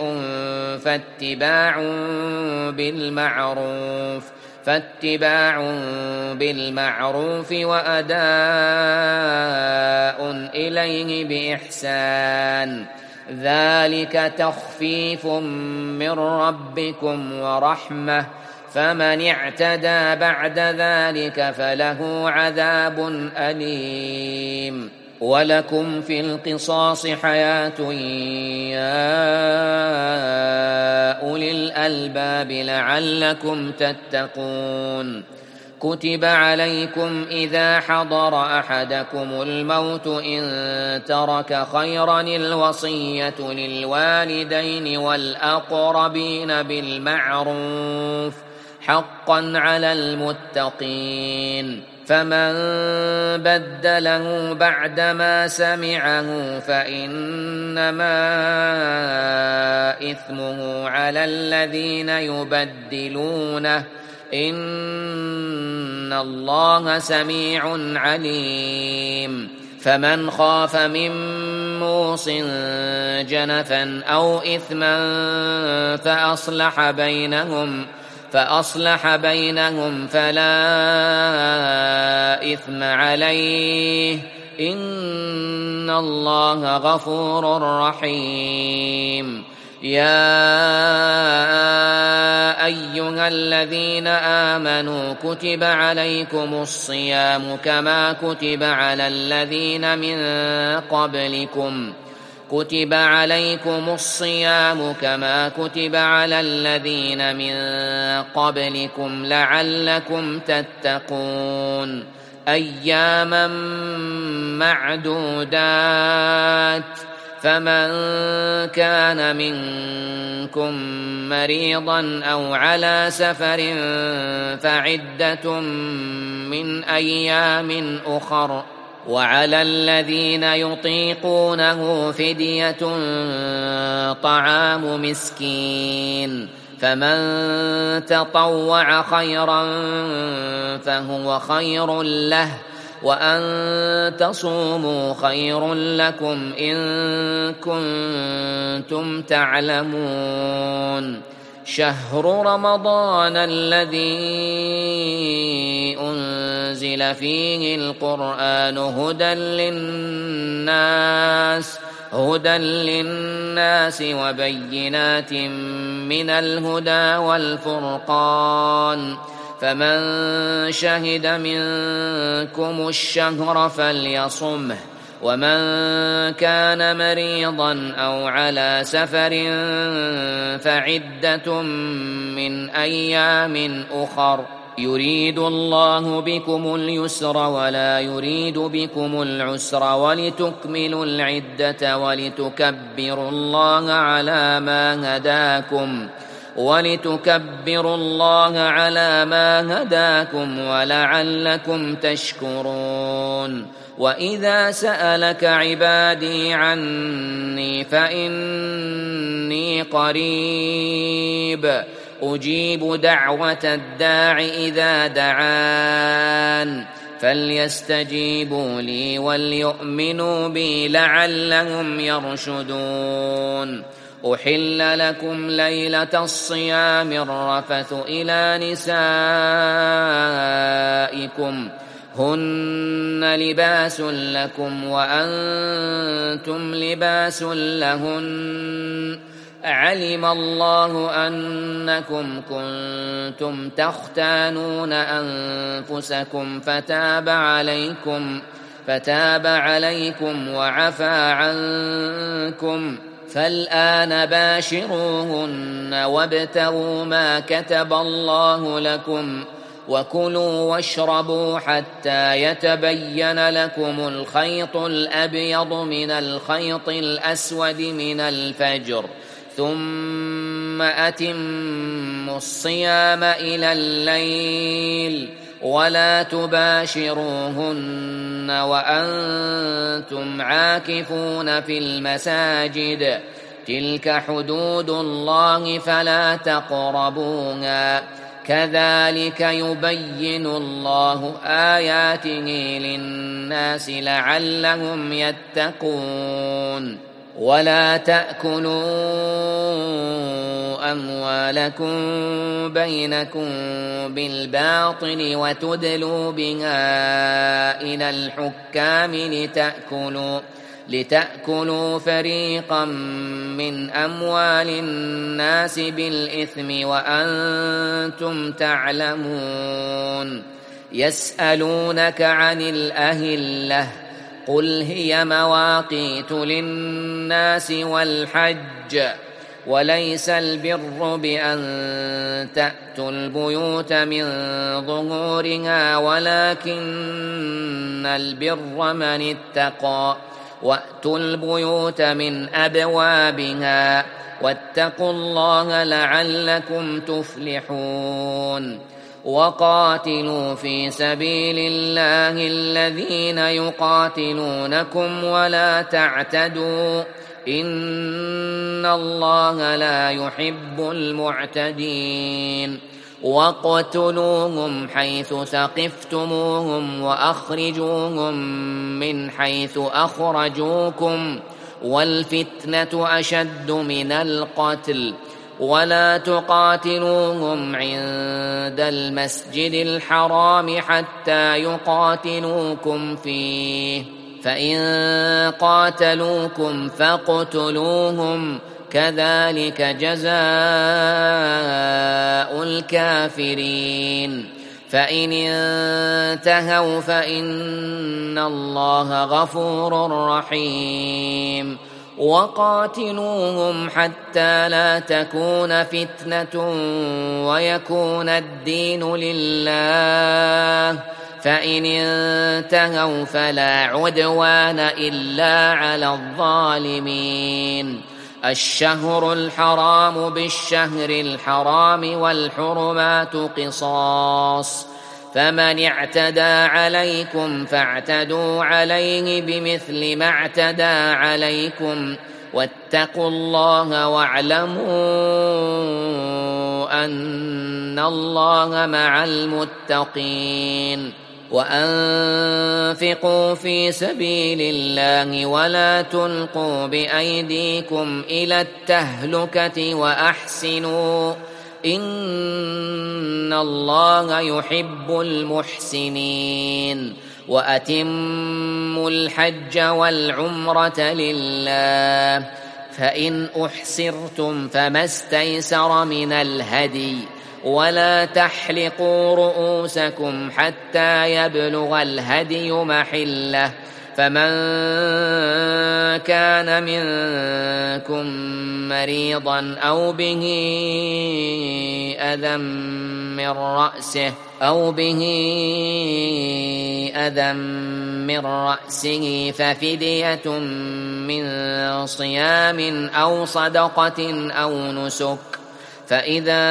فاتباع بالمعروف وأداء إليه بإحسان ذلك تخفيف من ربكم ورحمة فمن اعتدى بعد ذلك فله عذاب أليم ولكم في القصاص حياة يا أولي الألباب لعلكم تتقون كتب عليكم إذا حضر أحدكم الموت إن ترك خيرا الوصية للوالدين والأقربين بالمعروف حقا على المتقين فمن بدله بعدما سمعه فإنما إثمه على الذين يبدلونه إن الله سميع عليم فمن خاف من موص جنفا أو إثما فأصلح بينهم فلا إثم عليه إن الله غفور رحيم يا أيها الذين آمنوا كتب عليكم الصيام كما كتب على الذين من قبلكم لعلكم تتقون أياما معدودات فمن كان منكم مريضا أو على سفر فعدة من أيام أخر وعلى الذين يطيقونه فدية طعام مسكين فمن تطوع خيرا فهو خير له وأن تصوموا خير لكم إن كنتم تعلمون شهر رمضان الذي أنزل فيه القرآن هدى للناس وبينات من الهدى والفرقان فمن شهد منكم الشهر فليصمه ومن كان مريضا أو على سفر فعدة من أيام أخر يريد الله بكم اليسر ولا يريد بكم العسر ولتكملوا العدة ولتكبروا الله على ما هداكم ولعلكم تشكرون. وإذا سألك عبادي عني فإني قريب أجيب دعوة الداع إذا دعان فليستجيبوا لي وليؤمنوا بي لعلهم يرشدون. أحل لكم ليلة الصيام الرفث إلى نسائكم هن لباس لكم وأنتم لباس لهن علم الله أنكم كنتم تختانون أنفسكم فتاب عليكم وعفى عنكم فالآن باشروهن وابتغوا ما كتب الله لكم وكلوا واشربوا حتى يتبين لكم الخيط الأبيض من الخيط الأسود من الفجر ثم أتموا الصيام إلى الليل ولا تباشروهن وأنتم عاكفون في المساجد تلك حدود الله فلا تقربوها كذلك يبين الله آياته للناس لعلهم يتقون. ولا تأكلوا أموالكم بينكم بالباطل وتدلوا بها إلى الحكام لتأكلوا فريقا من أموال الناس بالإثم وأنتم تعلمون. يسألونك عن الأهلة قل هي مواقيت للناس والحج وليس البر بأن تأتوا البيوت من ظهورها ولكن البر من اتقى وأتوا البيوت من أبوابها واتقوا الله لعلكم تفلحون. وقاتلوا في سبيل الله الذين يقاتلونكم ولا تعتدوا إن الله لا يحب المعتدين. واقتلوهم حيث ثقفتموهم وأخرجوهم من حيث أخرجوكم والفتنة أشد من القتل ولا تقاتلوهم عند المسجد الحرام حتى يقاتلوكم فيه فإن قاتلوكم فاقتلوهم كذلك جزاء الكافرين. فإن انتهوا فإن الله غفور رحيم. وقاتلوهم حتى لا تكون فتنة ويكون الدين لله فإن انتهوا فلا عدوان إلا على الظالمين. الشهر الحرام بالشهر الحرام والحرمات قصاص فمن اعتدى عليكم فاعتدوا عليه بمثل ما اعتدى عليكم واتقوا الله واعلموا أن الله مع المتقين. وأنفقوا في سبيل الله ولا تلقوا بأيديكم إلى التهلكة وأحسنوا إن الله يحب المحسنين. وأتموا الحج والعمرة لله فإن أحصرتم فما استيسر من الهدي ولا تحلقوا رؤوسكم حتى يبلغ الهدي محله فمن كان منكم مريضا أو به أذى من رأسه ففدية من صيام أو صدقة أو نسك. فإذا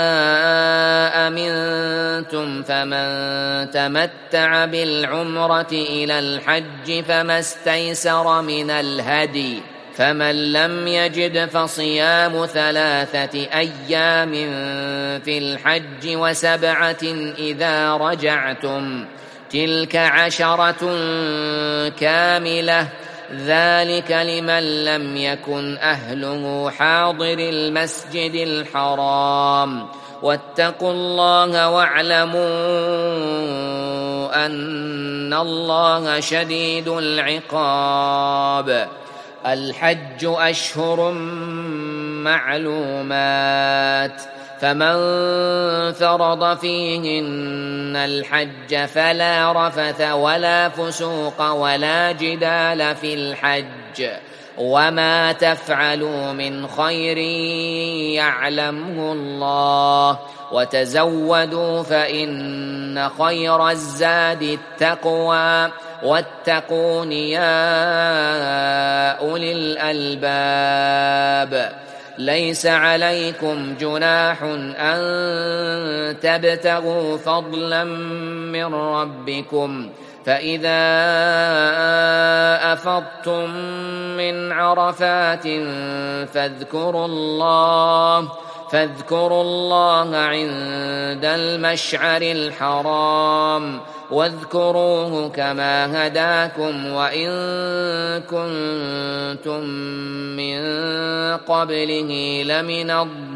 أمنتم فمن تمتع بالعمرة إلى الحج فما استيسر من الهدي، فمن لم يجد فصيام 3 أيام في الحج و7 إذا رجعتم، تلك 10 كاملة، ذلك لمن لم يكن أهله حاضر المسجد الحرام. واتقوا الله واعلموا أن الله شديد العقاب. الحج أشهر معلومات، فمن فرض فيهن الحج فلا رفث ولا فسوق ولا جدال في الحج، وما تفعلوا من خير يعلمه الله، وتزودوا فإن خير الزاد التقوى، واتقون يا أولي الألباب. ليس عليكم جناح أن تبتغوا فضلا من ربكم، فإذا أفضتم من عرفات فاذكروا الله عند المشعر الحرام، واذكروه كما هداكم وإن كنتم من قبله لمن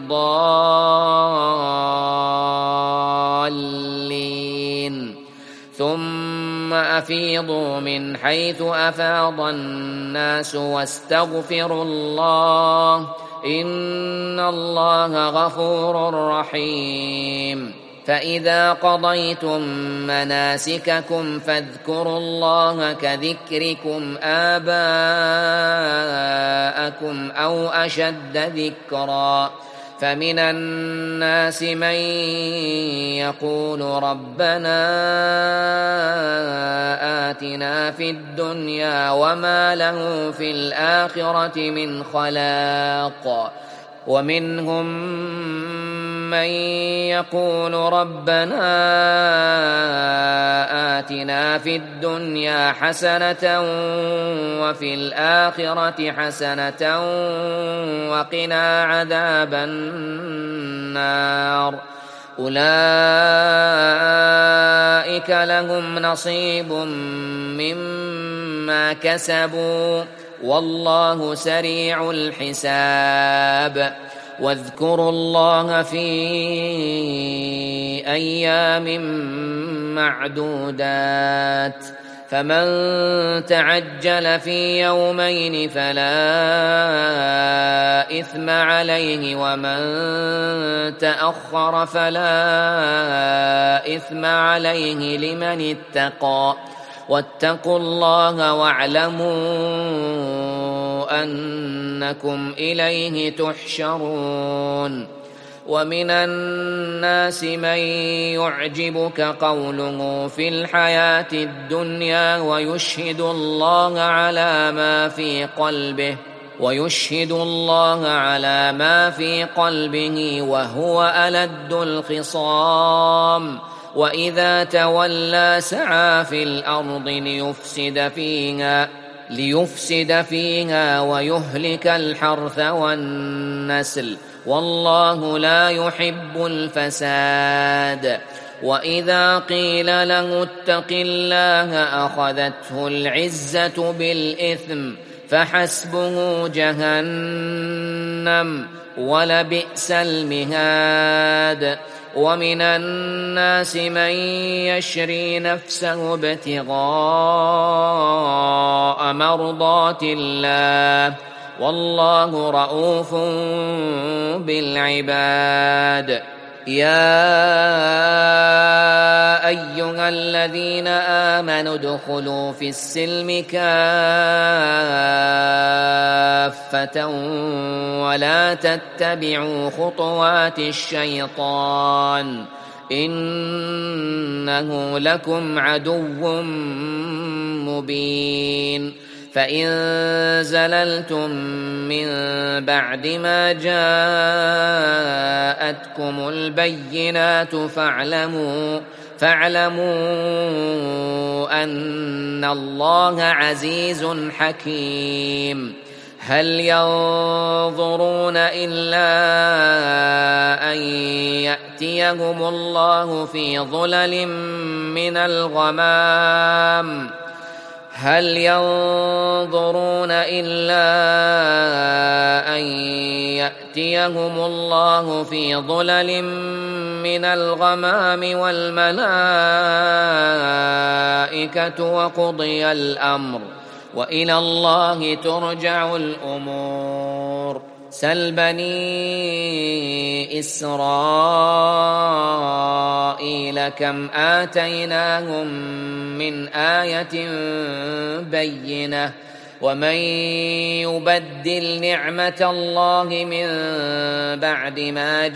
الضالين. ثم أفيضوا من حيث أفاض الناس واستغفروا الله، إن الله غفور رحيم. فإذا قضيتم مناسككم فاذكروا الله كذكركم آباءكم أو أشد ذكرا. فمن الناس من يقول ربنا آتنا في الدنيا وما له في الآخرة من خلاق، ومنهم من يقول ربنا آتنا في الدنيا حسنة وفي الآخرة حسنة وقنا عذاب النار. أولئك لهم نصيب مما كسبوا والله سريع الحساب. واذكروا الله في أيام معدودات، فمن تعجل في يومين فلا إثم عليه، ومن تأخر فلا إثم عليه لمن اتقى. واتقوا الله واعلموا أنكم إليه تحشرون. ومن الناس من يعجبك قوله في الحياة الدنيا ويشهد الله على ما في قلبه وهو ألد الخصام. وإذا تولى سعى في الأرض ليفسد فيها ويهلك الحرث والنسل، والله لا يحب الفساد. وإذا قيل له اتق الله أخذته العزة بالإثم فحسبه جهنم ولبئس المهاد. ومن الناس من يشري نفسه ابتغاء مرضات الله والله رؤوف بالعباد. يا أيها الذين آمنوا ادخلوا في السلم كافة ولا تتبعوا خطوات الشيطان إنه لكم عدو مبين فإن زللتم من بعد ما جاءتكم البينات فاعلموا أن الله عزيز حكيم هل ينظرون إلا أن يأتيهم الله في ظلل من الغمام والملائكة وقضي الأمر وإلى الله ترجع الأمور سل بني إسرائيل كم آتيناهم من آية بينة ومن يبدل نعمة الله من بعد ما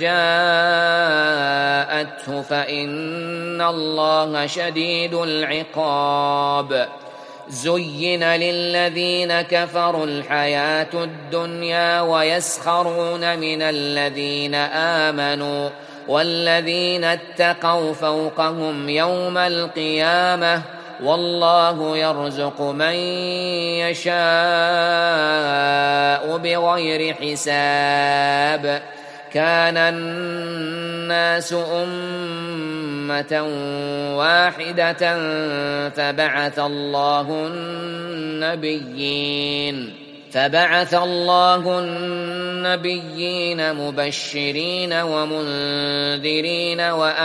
جاءته فإن الله شديد العقاب زين للذين كفروا الحياة الدنيا ويسخرون من الذين آمنوا والذين اتقوا فوقهم يوم القيامة والله يرزق من يشاء بغير حساب كان الناس أمة واحدة فبعث الله النبيين مبشرين ومنذرين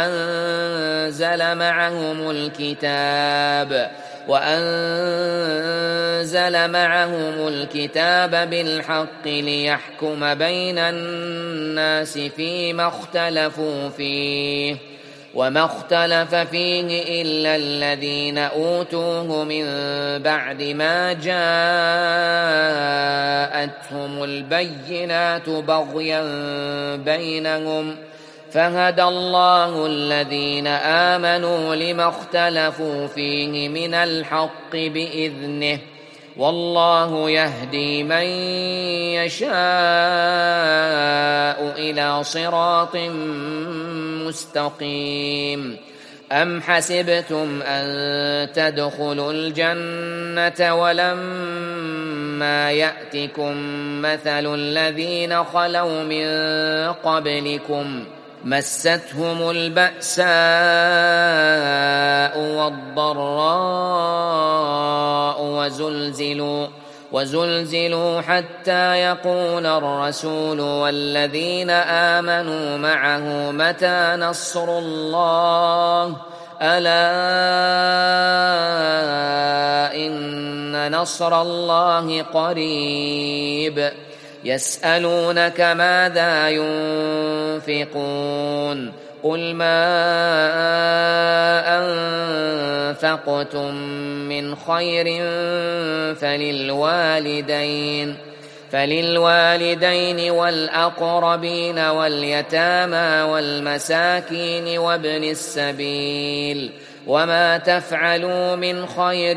وأنزل معهم الكتاب بالحق ليحكم بين الناس فيما اختلفوا فيه وما اختلف فيه إلا الذين أوتوه من بعد ما جاءتهم البينات بغيا بينهم فهدى الله الذين آمنوا لما اختلفوا فيه من الحق بإذنه والله يهدي من يشاء إلى صراط مستقيم أم حسبتم أن تدخلوا الجنة ولما يأتكم مثل الذين خلوا من قبلكم مستهم البأساء والضراء وزلزلوا حتى يقول الرسول والذين آمنوا معه متى نصر الله ألا إن نصر الله قريب يسألونك ماذا ينفقون قل ما أنفقتم من خير فللوالدين والأقربين واليتامى والمساكين وابن السبيل وما تفعلوا من خير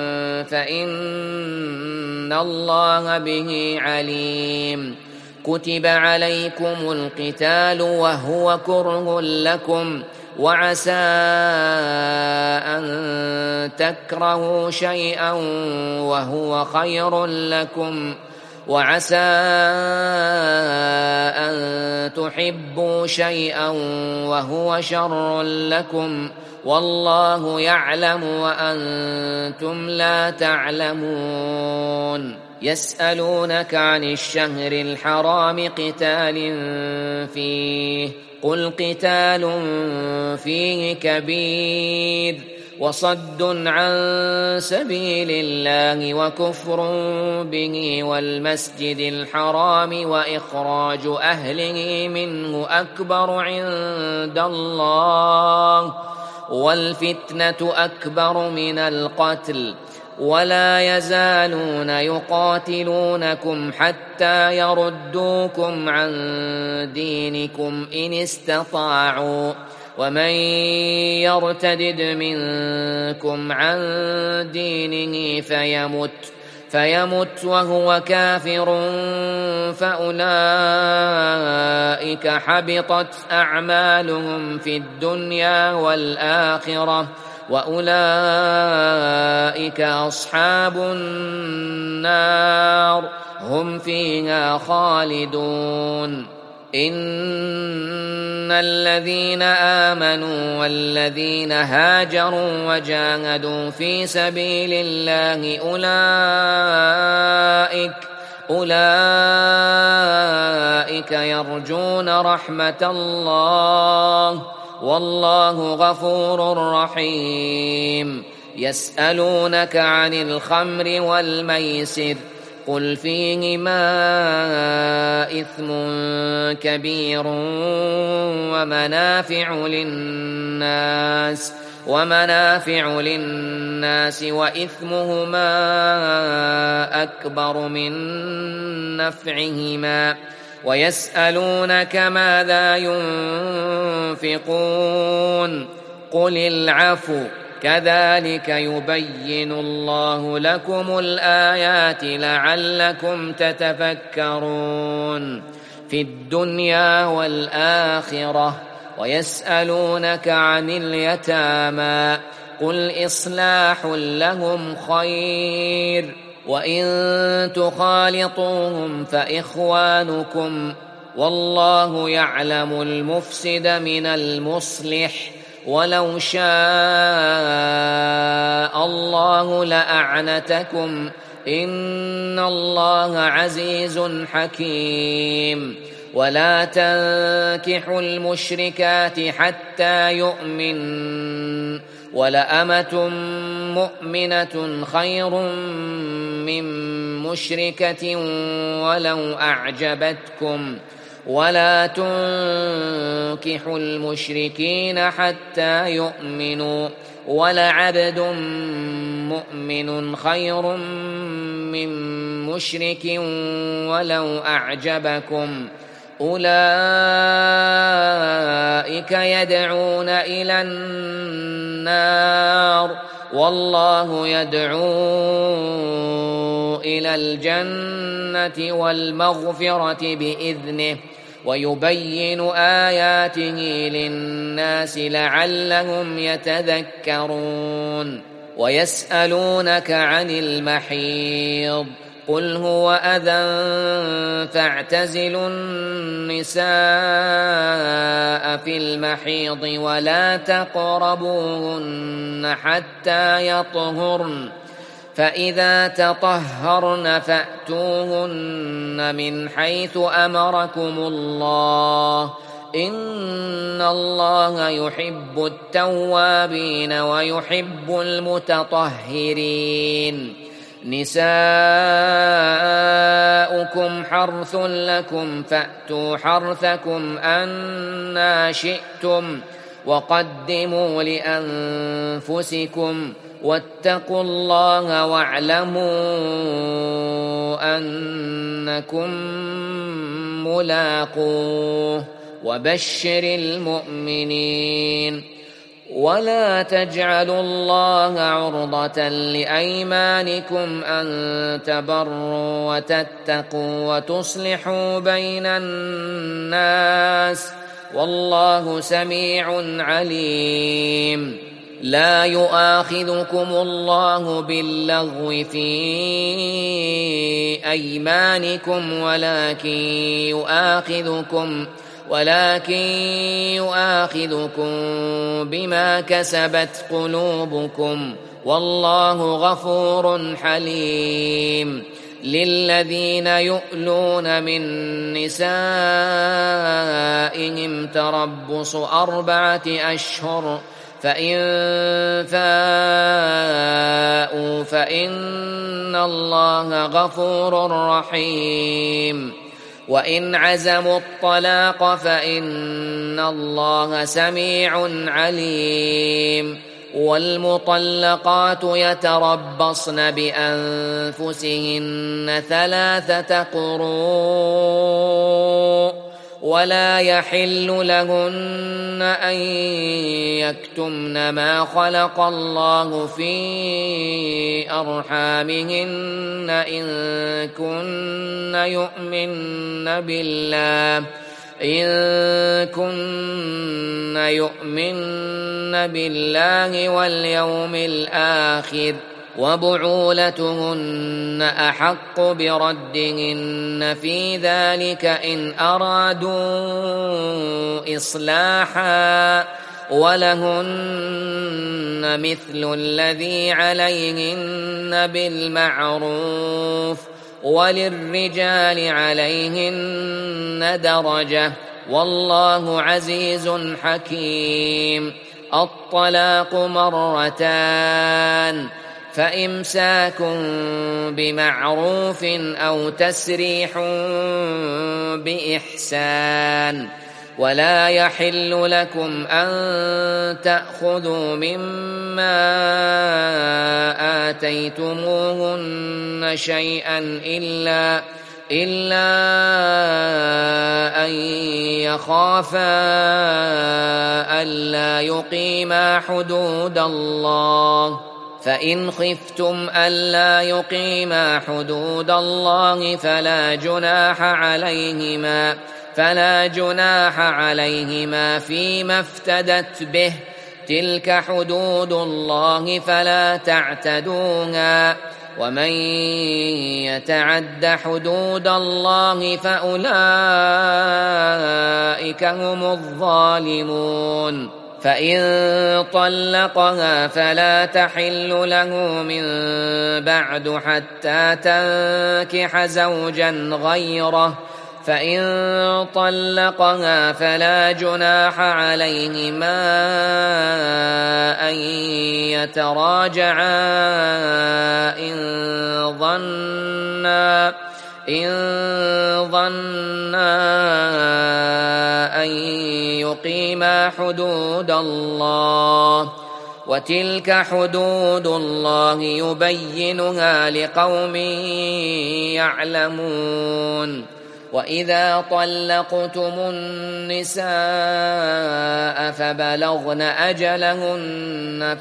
فإن الله به عليم كتب عليكم القتال وهو كره لكم وعسى أن تكرهوا شيئا وهو خير لكم وعسى أن تحبوا شيئا وهو شر لكم والله يعلم وأنتم لا تعلمون يسألونك عن الشهر الحرام قتال فيه قل قتال فيه كبير وصد عن سبيل الله وكفر به والمسجد الحرام وإخراج أهله منه أكبر عند الله والفتنة أكبر من القتل ولا يزالون يقاتلونكم حتى يردوكم عن دينكم إن استطاعوا ومن يرتدد منكم عن دينه فيمت وهو كافر فأولئك حبطت أعمالهم في الدنيا والآخرة وأولئك أصحاب النار هم فيها خالدون إن الذين آمنوا والذين هاجروا وجاهدوا في سبيل الله أولئك يرجون رحمة الله والله غفور رحيم يسألونك عن الخمر والميسر قل فيهما إثم كبير ومنافع للناس وإثمهما أكبر من نفعهما ويسألونك ماذا ينفقون قل العفو كذلك يبين الله لكم الآيات لعلكم تتفكرون في الدنيا والآخرة ويسألونك عن اليتامى قل إصلاح لهم خير وإن تخالطوهم فإخوانكم والله يعلم المفسد من المصلح ولو شاء الله لأعنتكم إن الله عزيز حكيم ولا تنكحوا المشركات حتى يؤمن ولأمة مؤمنة خير من مشركة ولو أعجبتكم ولا تنكحوا المشركين حتى يؤمنوا ولعبد مؤمن خير من مشرك ولو أعجبكم أولئك يدعون إلى النار والله يدعو إلى الجنة والمغفرة بإذنه ويبين آياته للناس لعلهم يتذكرون ويسألونك عن المحيض قل هو أذى فاعتزلوا النساء في المحيض ولا تقربوهن حتى يطهرن فإذا تطهرن فأتوهن من حيث أمركم الله إن الله يحب التوابين ويحب المتطهرين نساؤكم حرث لكم فأتوا حرثكم أنى شئتم وقدموا لأنفسكم واتقوا الله واعلموا أنكم ملاقوه وبشر المؤمنين ولا تجعلوا الله عرضة لأيمانكم أن تبروا وتتقوا وتصلحوا بين الناس والله سميع عليم لا يؤاخذكم الله باللغو في أيمانكم ولكن يؤاخذكم بما كسبت قلوبكم والله غفور حليم للذين يؤلون من نسائهم تربص 4 أشهر فإن فاءوا فإن الله غفور رحيم وإن عزموا الطلاق فإن الله سميع عليم والمطلقات يتربصن بأنفسهن 3 قروء ولا يحل لهن أن يكتمن ما خلق الله في أرحامهن إن كن يؤمن بالله واليوم الآخر وبعولتهن أحق بردهن في ذلك إن أرادوا إصلاحا ولهن مثل الذي عليهن بالمعروف وللرجال عليهن درجة والله عزيز حكيم. الطلاق 2 فإمساك بمعروف أو تسريح بإحسان ولا يحل لكم أن تأخذوا مما آتيتموهن شيئا إلا أن يخافا ألا يقيما حدود الله فإن خفتم ألا يقيما حدود الله فلا جناح عليهما فيما افتدت به تلك حدود الله فلا تعتدوها ومن يتعد حدود الله فأولئك هم الظالمون. فإن طلقها فلا تحل له من بعد حتى تنكح زوجا غيره فإن طلقها فلا جناح عليهما أن يتراجعا إن ظنا أن يقيما حدود الله وتلك حدود الله يبينها لقوم يعلمون. وإذا طلقتم النساء فبلغن أجلهن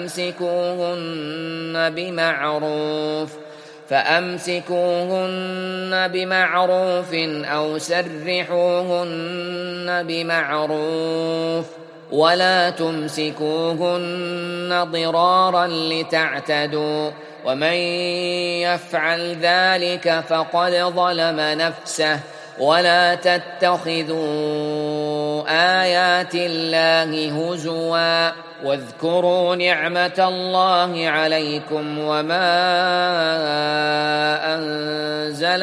فأمسكوهن بمعروف أو سرحوهن بمعروف ولا تمسكوهن ضرارا لتعتدوا ومن يفعل ذلك فقد ظلم نفسه ولا تتخذوا آيات الله هزوا واذكروا نعمة الله عليكم وما أنزل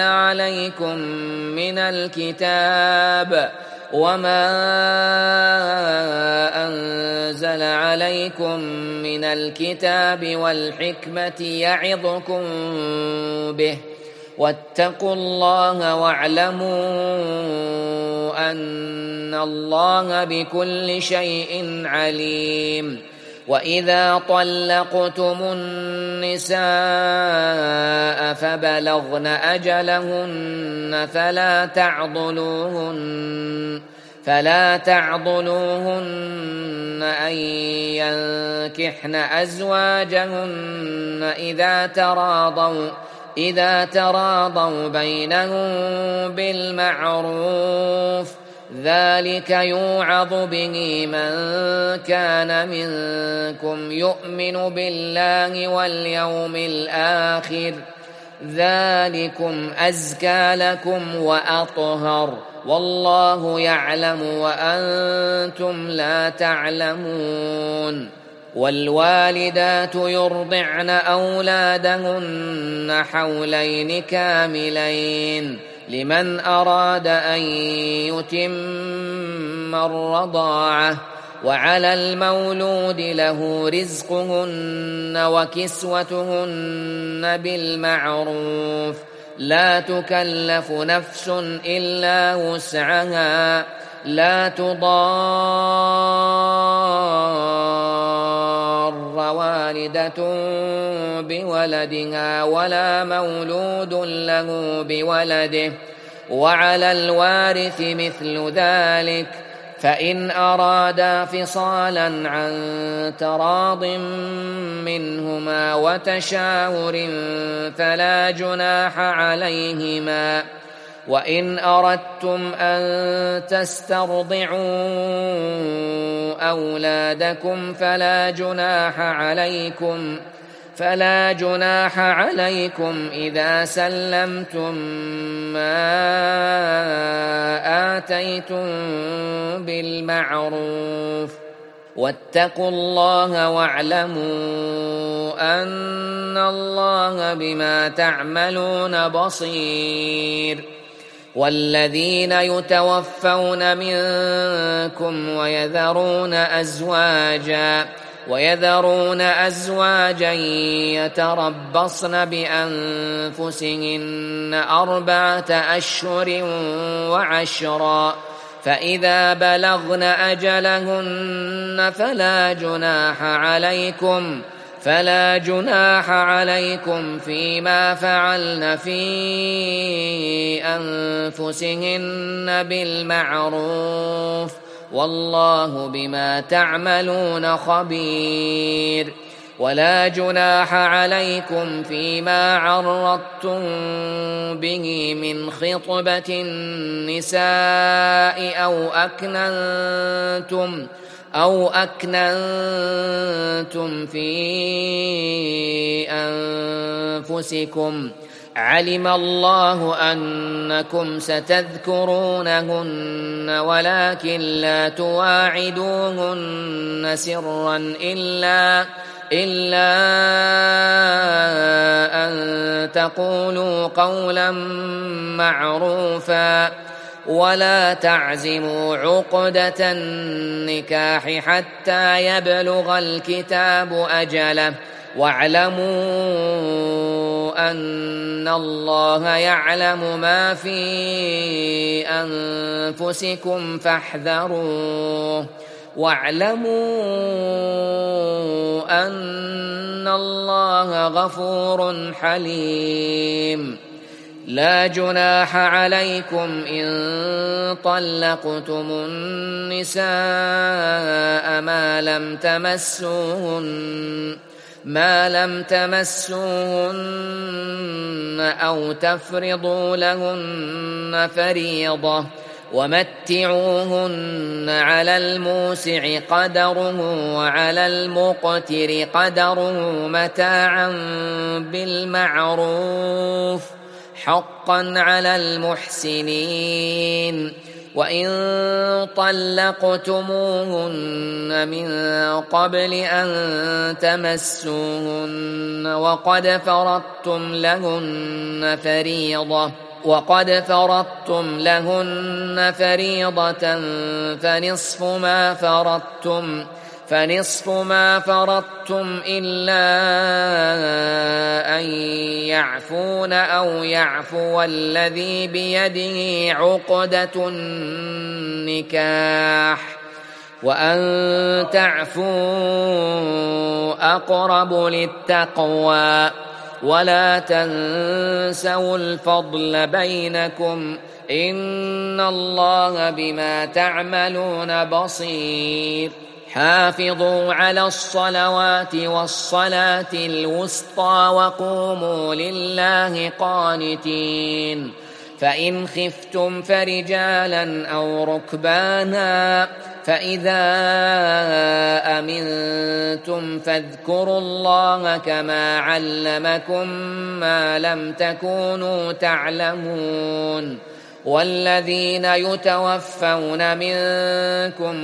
عليكم من الكتاب والحكمة يعظكم به واتقوا الله واعلموا أن الله بكل شيء عليم. وإذا طلقتم النساء فبلغن أجلهن فلا تعضلوهن أن ينكحن أزواجهن إذا تراضوا بينهم بالمعروف ذلك يوعظ به من كان منكم يؤمن بالله واليوم الآخر ذلكم أزكى لكم وأطهر والله يعلم وأنتم لا تعلمون. والوالدات يرضعن أولادهن حولين كاملين لمن أراد أن يتم الرضاعة وعلى المولود له رزقهن وكسوتهن بالمعروف لا تكلف نفس إلا وسعها لا تضار والدة بولدها ولا مولود له بولده وعلى الوارث مثل ذلك فإن أرادا فصالا عن تراض منهما وتشاور فلا جناح عليهما وإن أردتم أن تسترضعوا أولادكم فلا جناح عليكم إذا سلمتم ما آتيتم بالمعروف واتقوا الله واعلموا أن الله بما تعملون بصير والذين يتوفون منكم ويذرون أزواجا يتربصن بأنفسهن 4 أشهر وعشرا فإذا بلغن أجلهن فلا جناح عليكم فيما فعلن في أنفسهن بالمعروف والله بما تعملون خبير ولا جناح عليكم فيما عرضتم به من خطبة النساء أو أكننتم في أنفسكم علم الله أنكم ستذكرونهن ولكن لا تواعدوهن سرا إلا أن تقولوا قولا معروفا ولا تعزموا عقدة النكاح حتى يبلغ الكتاب أجله واعلموا أن الله يعلم ما في أنفسكم فاحذروه واعلموا أن الله غفور حليم لا جناح عليكم إن طلقتم النساء ما لم تمسوهن أو تفرضوا لهن فريضة ومتعوهن على الموسع قدره وعلى المقتر قدره متاعا بالمعروف حقا على المحسنين وإن طلقتموهن من قبل أن تمسوهن وقد فرضتم لهن فريضة فنصف ما فرضتم إلا أن يعفون أو يعفو الذي بيده عقدة النكاح وأن تعفوا أقرب للتقوى ولا تنسوا الفضل بينكم إن الله بما تعملون بصير حافظوا على الصلوات والصلاة الوسطى وقوموا لله قانتين فإن خفتم فرجالا أو ركبانا فإذا أمنتم فاذكروا الله كما علمكم ما لم تكونوا تعلمون والذين يتوفون منكم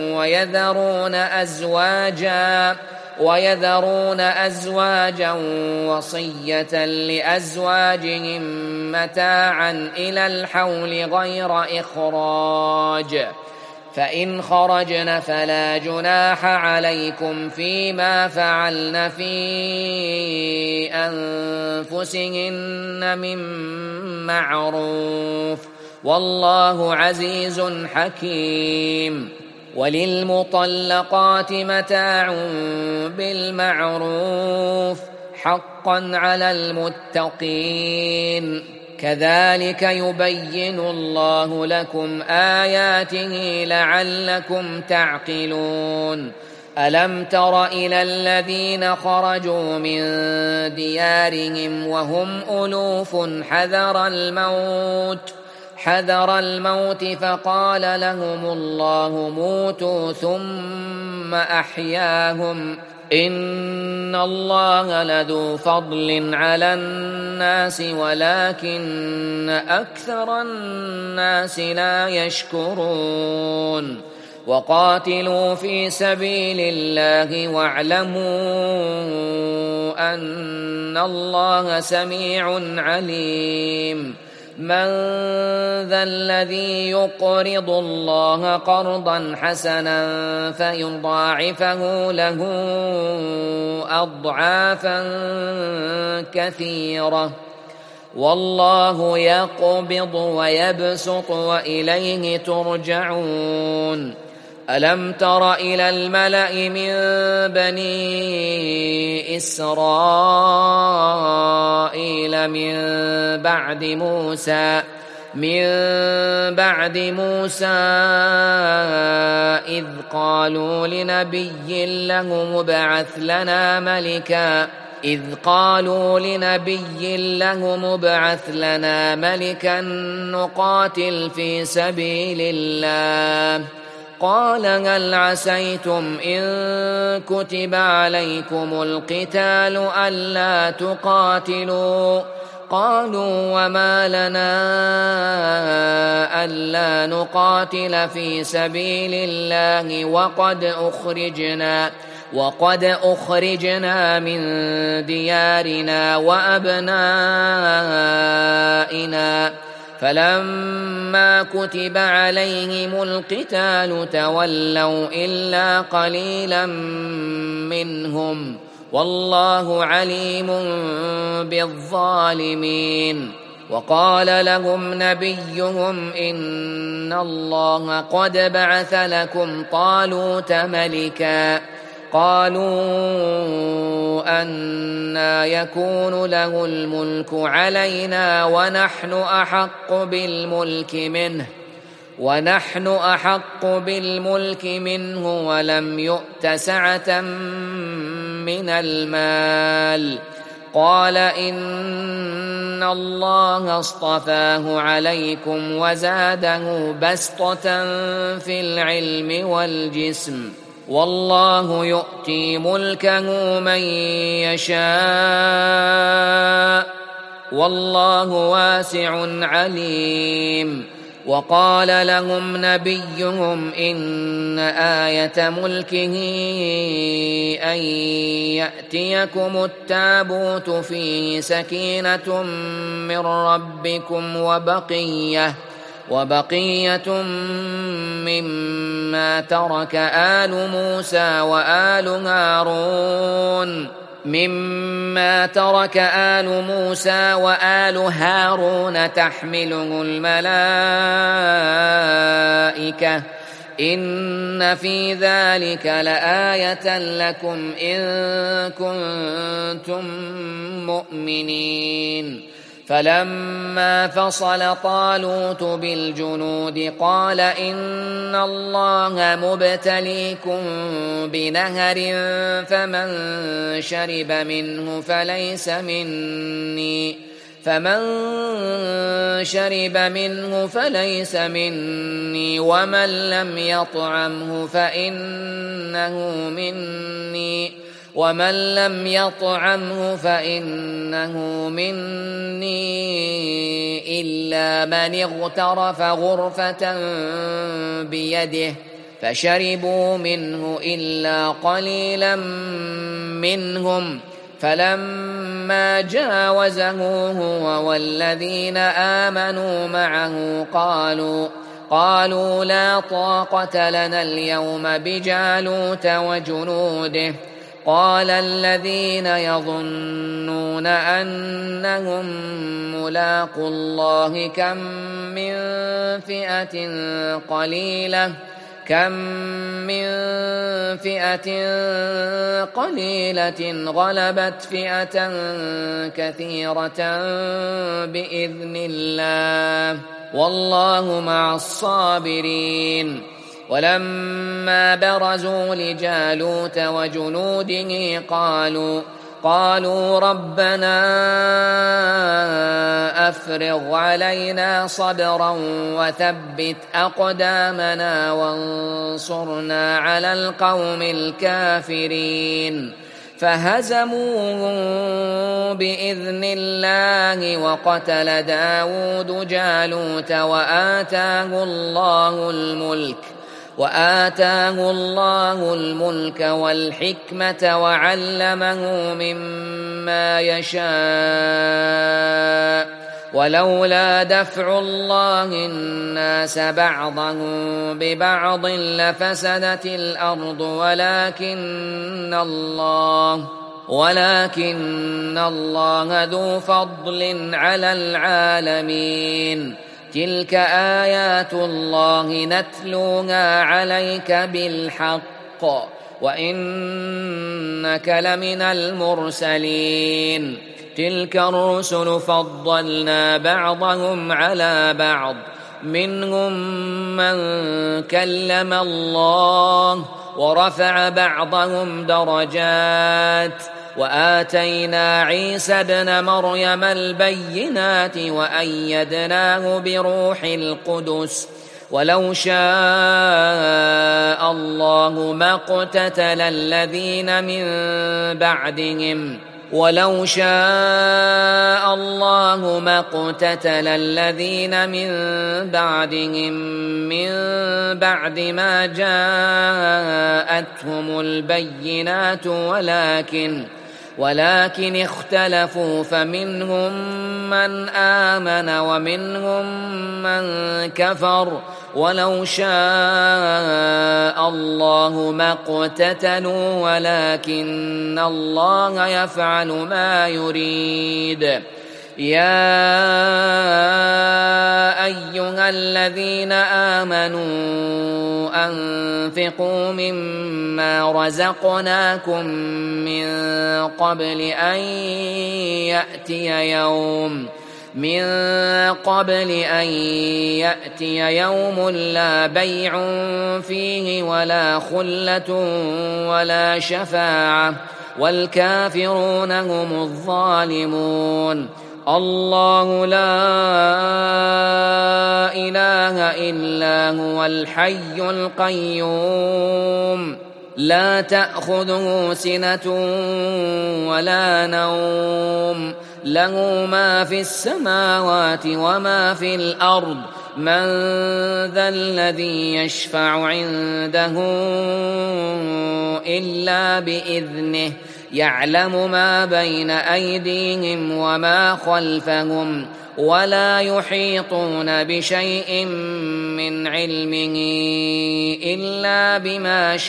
ويذرون أزواجا وصية لأزواجهم متاعا إلى الحول غير إخراج فإن خرجن فلا جناح عليكم فيما فعلن في أنفسهن من معروف، والله عزيز حكيم. وللمطلقات متاع بالمعروف حقا على المتقين، كذلك يبين الله لكم آياته لعلكم تعقلون. ألم تر إلى الذين خرجوا من ديارهم وهم ألوف حذر الموت فقال لهم الله موتوا ثم أحياهم، إن الله لذو فضل على الناس ولكن أكثر الناس لا يشكرون. وقاتلوا في سبيل الله واعلموا أن الله سميع عليم. من ذا الذي يقرض الله قرضا حسنا فيضاعفه له أضعافا كثيرة، والله يقبض ويبسط وإليه ترجعون. ألم تر إلى الملأ من بني إسرائيل من بعد موسى إذ قالوا لنبي له ابعث لنا ملكا نقاتل في سبيل الله، قال هل عسيتم إن كتب عليكم القتال ألا تقاتلوا؟ قالوا وما لنا ألا نقاتل في سبيل الله وقد أخرجنا من ديارنا وأبنائنا، فلما كتب عليهم القتال تولوا إلا قليلا منهم، والله عليم بالظالمين. وقال لهم نبيهم إن الله قد بعث لكم طالوت ملكا، قالوا أنى يكون له الملك علينا ونحن أحق بالملك منه ولم يؤت سعة من المال، قال إن الله اصطفاه عليكم وزاده بسطة في العلم والجسم، والله يؤتي ملكه من يشاء والله واسع عليم. وقال لهم نبيهم إن آية ملكه أن يأتيكم التابوت فيه سكينة من ربكم وبقية مما ترك آل موسى وآل هارون تحمله الملائكة، إن في ذلك لآية لكم إن كنتم مؤمنين. فلما فصل طالوت بالجنود قال إن الله مبتليكم بنهر فمن شرب منه فليس مني ومن لم يطعمه فإنه مني إلا من اغترف غرفة بيده، فشربوا منه إلا قليلا منهم، فلما جاوزه هو والذين آمنوا معه قالوا لا طاقة لنا اليوم بجالوت وجنوده. قال الذين يظنون أنهم ملاقو الله كم من فئة قليلة غلبت فئة كثيرة بإذن الله والله مع الصابرين. ولما برزوا لجالوت وجنوده قالوا ربنا أفرغ علينا صبرا وثبت أقدامنا وانصرنا على القوم الكافرين. فهزموهم بإذن الله وقتل داود جالوت وآتاه الله الملك والحكمة وعلمه مما يشاء. ولولا دفع الله الناس بعضهم ببعض لفسدت الأرض ولكن الله ذو فضل على العالمين. تلك آيات الله نتلوها عليك بالحق وإنك لمن المرسلين. تلك الرسل فضلنا بعضهم على بعض منهم من كلم الله ورفع بعضهم درجات وآتينا عيسى ابن مريم البينات وأيدناه بروح القدس. ولو شاء الله ما اقتتل الذين من بعدهم من بعد ما جاءتهم البينات ولكن اختلفوا فمنهم من آمن ومنهم من كفر. ولو شاء الله ما اقتتلوا ولكن الله يفعل ما يريد. يا أيها الذين آمنوا أنفقوا مما رزقناكم من قبل أن يأتي يوم لا بيع فيه ولا خلة ولا شفاعة والكافرون هم الظالمون. الله لا إله إلا هو الحي القيوم لا تأخذه سنة ولا نوم له ما في السماوات وما في الأرض. من ذا الذي يشفع عنده إلا بإذنه يعلم ما بين أيديهم وما خلفهم ولا يحيطون بشيء من علمه إلا بما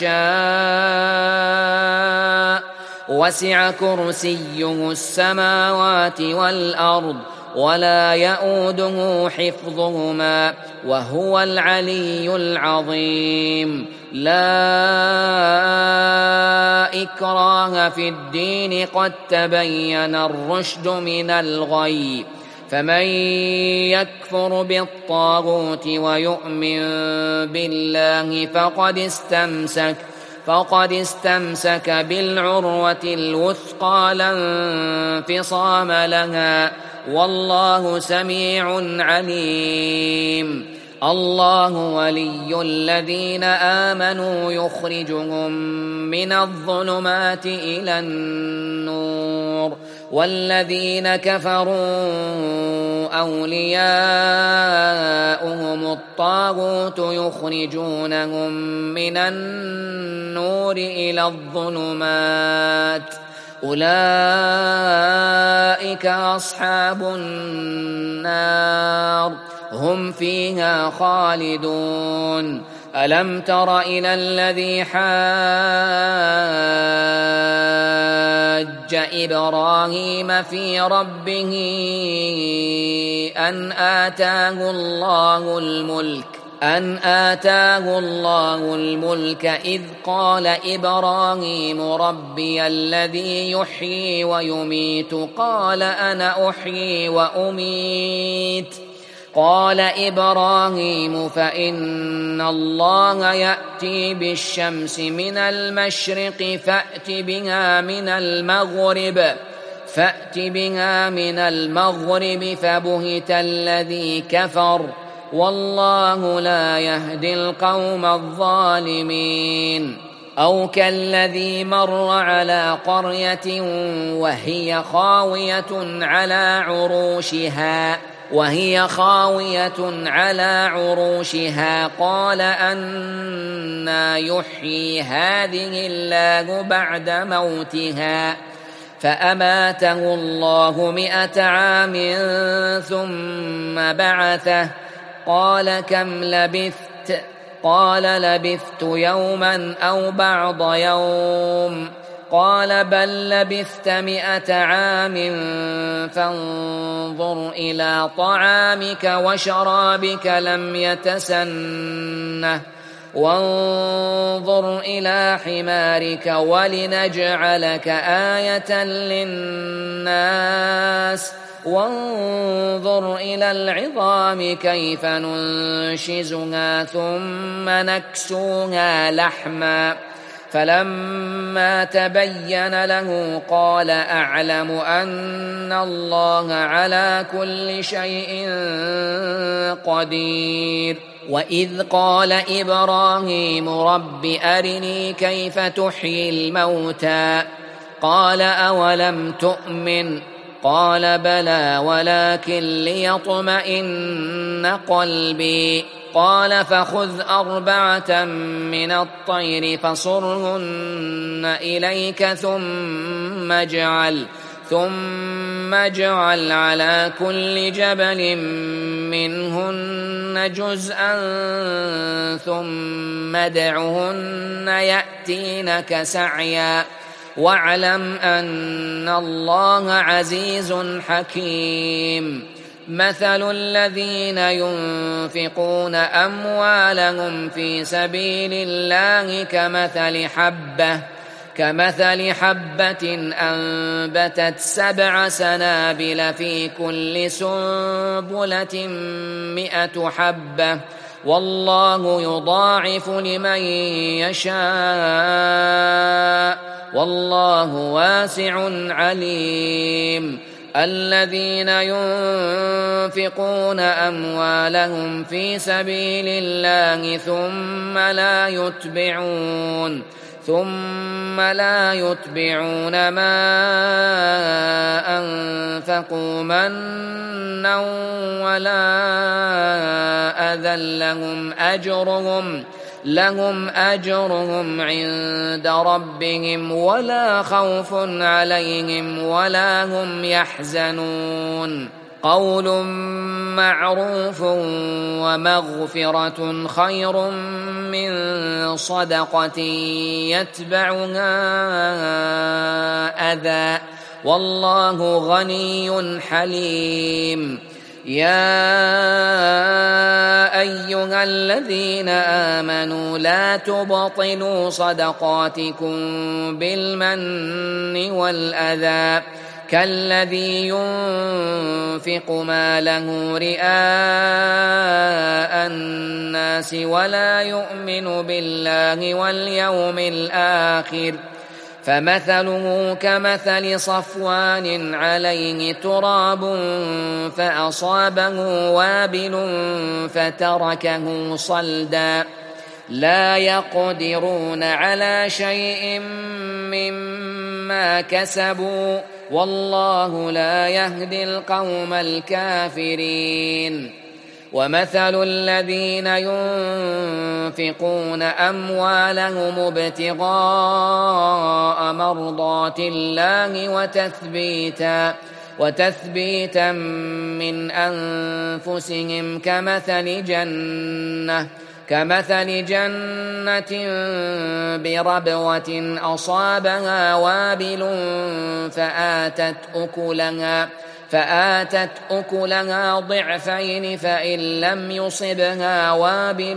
شاء. وسع كرسيه السماوات والأرض ولا يؤوده حفظهما وهو العلي العظيم. لا إكراه في الدين قد تبين الرشد من الغي. فمن يكفر بالطاغوت ويؤمن بالله فقد استمسك بالعروة الوثقى لا انفصام لها والله سميع عليم. الله ولي الذين آمنوا يخرجهم من الظلمات إلى النور والذين كفروا أولياؤهم الطاغوت يخرجونهم من النور إلى الظلمات أولئك أصحاب النار هم فيها خالدون ألم تر إلى الذي حاج إبراهيم في ربه أن آتاه الله الملك إذ قال إبراهيم ربي الذي يحيي ويميت قال أنا أحيي وأميت قال إبراهيم فإن الله يأتي بالشمس من المشرق فأت بها من المغرب فبهت الذي كفر والله لا يهدي القوم الظالمين أو كالذي مر على قرية وهي خاوية على عروشها قال أنى يحيي هذه الله بعد موتها فأماته الله 100 عام ثم بعثه قال كم لبثت قال لبثت يوما أو بعض يوم قال بل لبثت 100 عام فانظر إلى طعامك وشرابك لم يتسنه وانظر إلى حمارك ولنجعلك آية للناس وانظر إلى العظام كيف ننشزها ثم نكسوها لحما فلما تبين له قال أعلم أن الله على كل شيء قدير وإذ قال إبراهيم رب أرني كيف تحيي الموتى قال أولم تؤمن قال بلى ولكن ليطمئن قلبي قال فخذ 4 من الطير فصرهن إليك ثم اجعل على كل جبل منهن جزءا ثم ادعهن يأتينك سعيا واعلم أن الله عزيز حكيم مثل الذين ينفقون أموالهم في سبيل الله كمثل حبة أنبتت 7 سنابل في كل سنبلة 100 حبة والله يضاعف لمن يشاء والله واسع عليم الذين ينفقون أموالهم في سبيل الله ثم لا يتبعون ما أنفقوا منا ولا أذى لهم أجرهم عند ربهم ولا خوف عليهم ولا هم يحزنون قول معروف ومغفرة خير من صدقة يتبعها أذى والله غني حليم يا أيها الذين آمنوا لا تبطلوا صدقاتكم بالمن والأذى كالذي ينفق ماله رئاء الناس ولا يؤمن بالله واليوم الآخر فمثله كمثل صفوان عليه تراب فأصابه وابل فتركه صلدا لا يقدرون على شيء مما كسبوا والله لا يهدي القوم الكافرين ومثل الذين ينفقون أموالهم ابتغاء مرضات الله وتثبيتا من أنفسهم كمثل جنة بربوة أصابها وابل فآتت أكلها ضعفين فإن لم يصبها وابل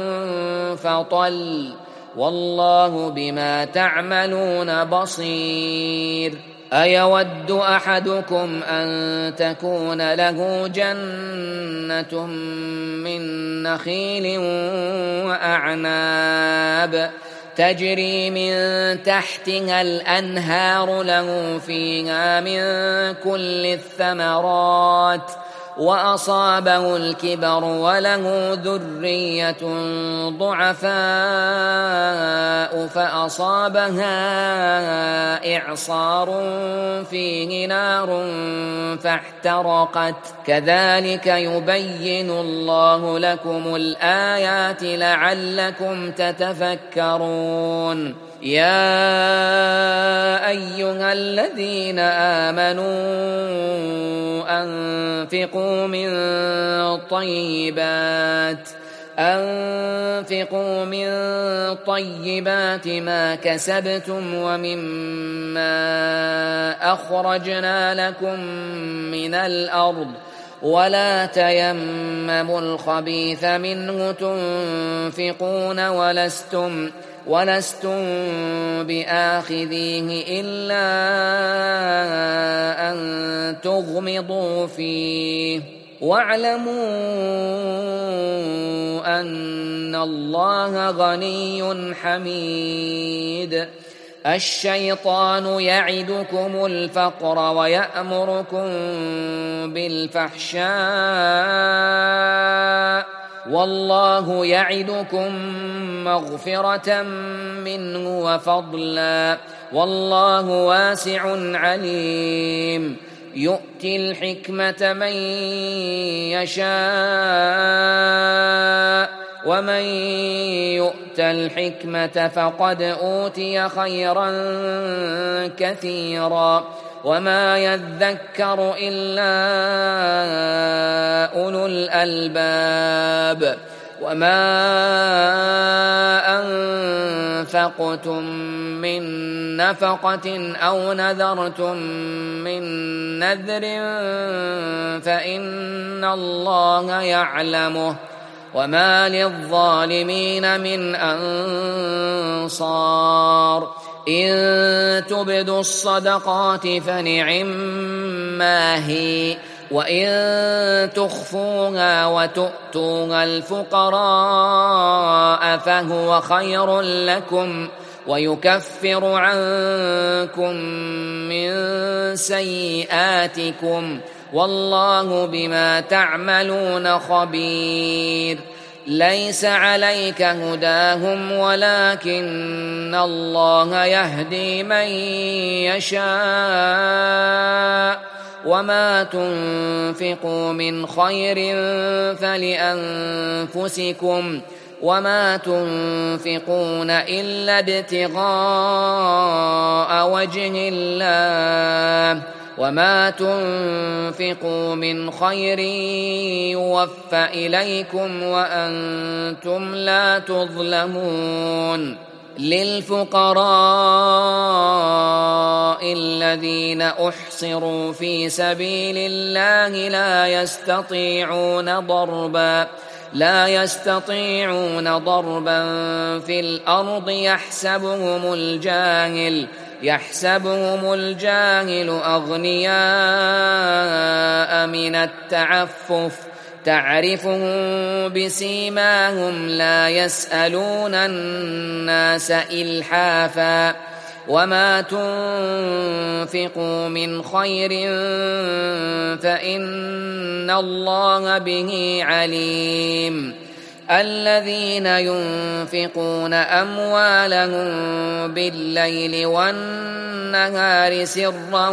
فطل والله بما تعملون بصير. أيود أحدكم أن تكون له جنة من نخيل وأعناب تجري من تحتها الأنهار له فيها من كل الثمرات وأصابه الكبر وله ذرية ضعفاء فأصابها إعصار فيه نار فاحترقت كذلك يبين الله لكم الآيات لعلكم تتفكرون. يا أيها الذين آمنوا أنفقوا من طيبات ما كسبتم ومما أخرجنا لكم من الأرض ولا تيمموا الخبيث منه تنفقون ولستم بآخذيه إلا أن تغمضوا فيه واعلموا أن الله غني حميد. الشيطان يعدكم الفقر ويأمركم بالفحشاء والله يعدكم مغفرة منه وفضلا والله واسع عليم. يؤتي الحكمة من يشاء ومن يؤت الحكمة فقد أوتي خيرا كثيرا وما يذكر إلا أولو الألباب. وما أنفقتم من نفقة أو نذرتم من نذر فإن الله يعلمه وما للظالمين من أنصار. إن تبدوا الصدقات فنعما هي وإن تخفوها وتؤتوها الفقراء فهو خير لكم ويكفر عنكم من سيئاتكم والله بما تعملون خبير. ليس عليك هداهم ولكن الله يهدي من يشاء وما تنفقوا من خير فلأنفسكم وما تنفقون إلا ابتغاء وجه الله وما تنفقوا من خير يوفى إليكم وأنتم لا تظلمون. للفقراء الذين أحصروا في سبيل الله لا يستطيعون ضربا في الأرض يحسبهم الجاهل أغنياء من التعفف تعرفهم بسيماهم لا يسألون الناس إلحافا وما تنفقوا من خير فإن الله به عليم. الذين ينفقون أموالهم بالليل والنهار سرا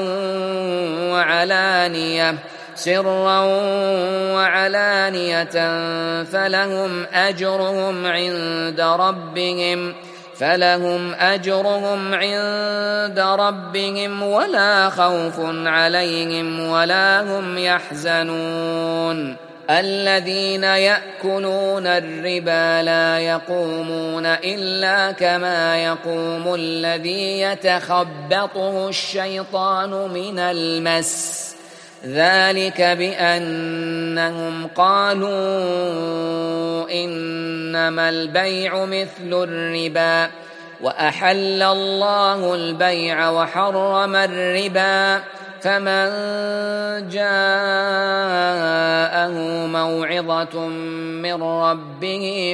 وعلانية فلهم أجرهم عند ربهم فلهم أجرهم عند ربهم ولا خوف عليهم ولا هم يحزنون الذين يأكلون الربا لا يقومون إلا كما يقوم الذي يتخبطه الشيطان من المس ذلك بأنهم قالوا إنما البيع مثل الربا وأحل الله البيع وحرم الربا فمن جاءه موعظة من ربه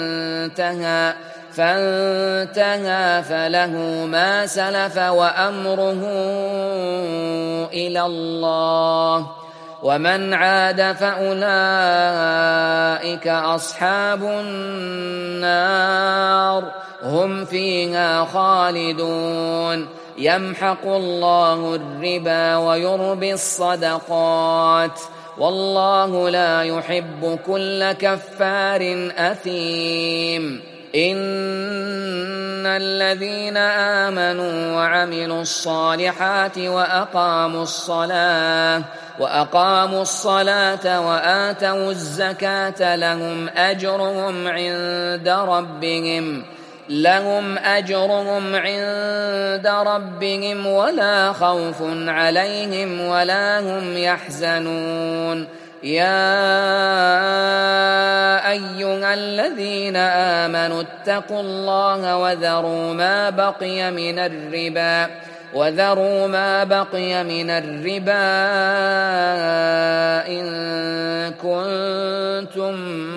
فانتهى فله ما سلف وأمره إلى الله ومن عاد فأولئك أصحاب النار هم فيها خالدون يمحق الله الربا ويربي الصدقات والله لا يحب كل كفار أثيم إن الذين آمنوا وعملوا الصالحات وأقاموا الصلاة وآتوا الزكاة لهم أجرهم عند ربهم ولا خوف عليهم ولا هم يحزنون يا أيها الذين آمنوا اتقوا الله وذروا ما بقي من الربا إن كنتم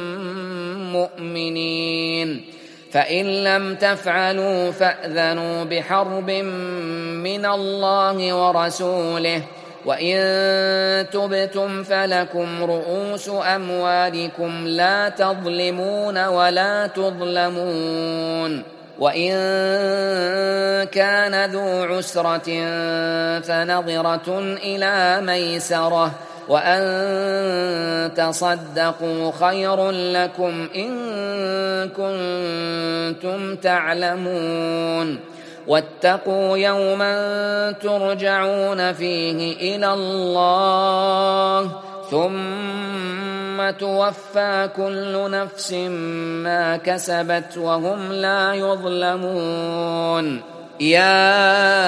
مؤمنين فإن لم تفعلوا فأذنوا بحرب من الله ورسوله وإن تبتم فلكم رؤوس أموالكم لا تظلمون ولا تظلمون وإن كان ذو عسرة فنظرة إلى ميسرة وأن تصدقوا خير لكم إن كنتم تعلمون واتقوا يوما ترجعون فيه إلى الله ثم توفى كل نفس ما كسبت وهم لا يظلمون يا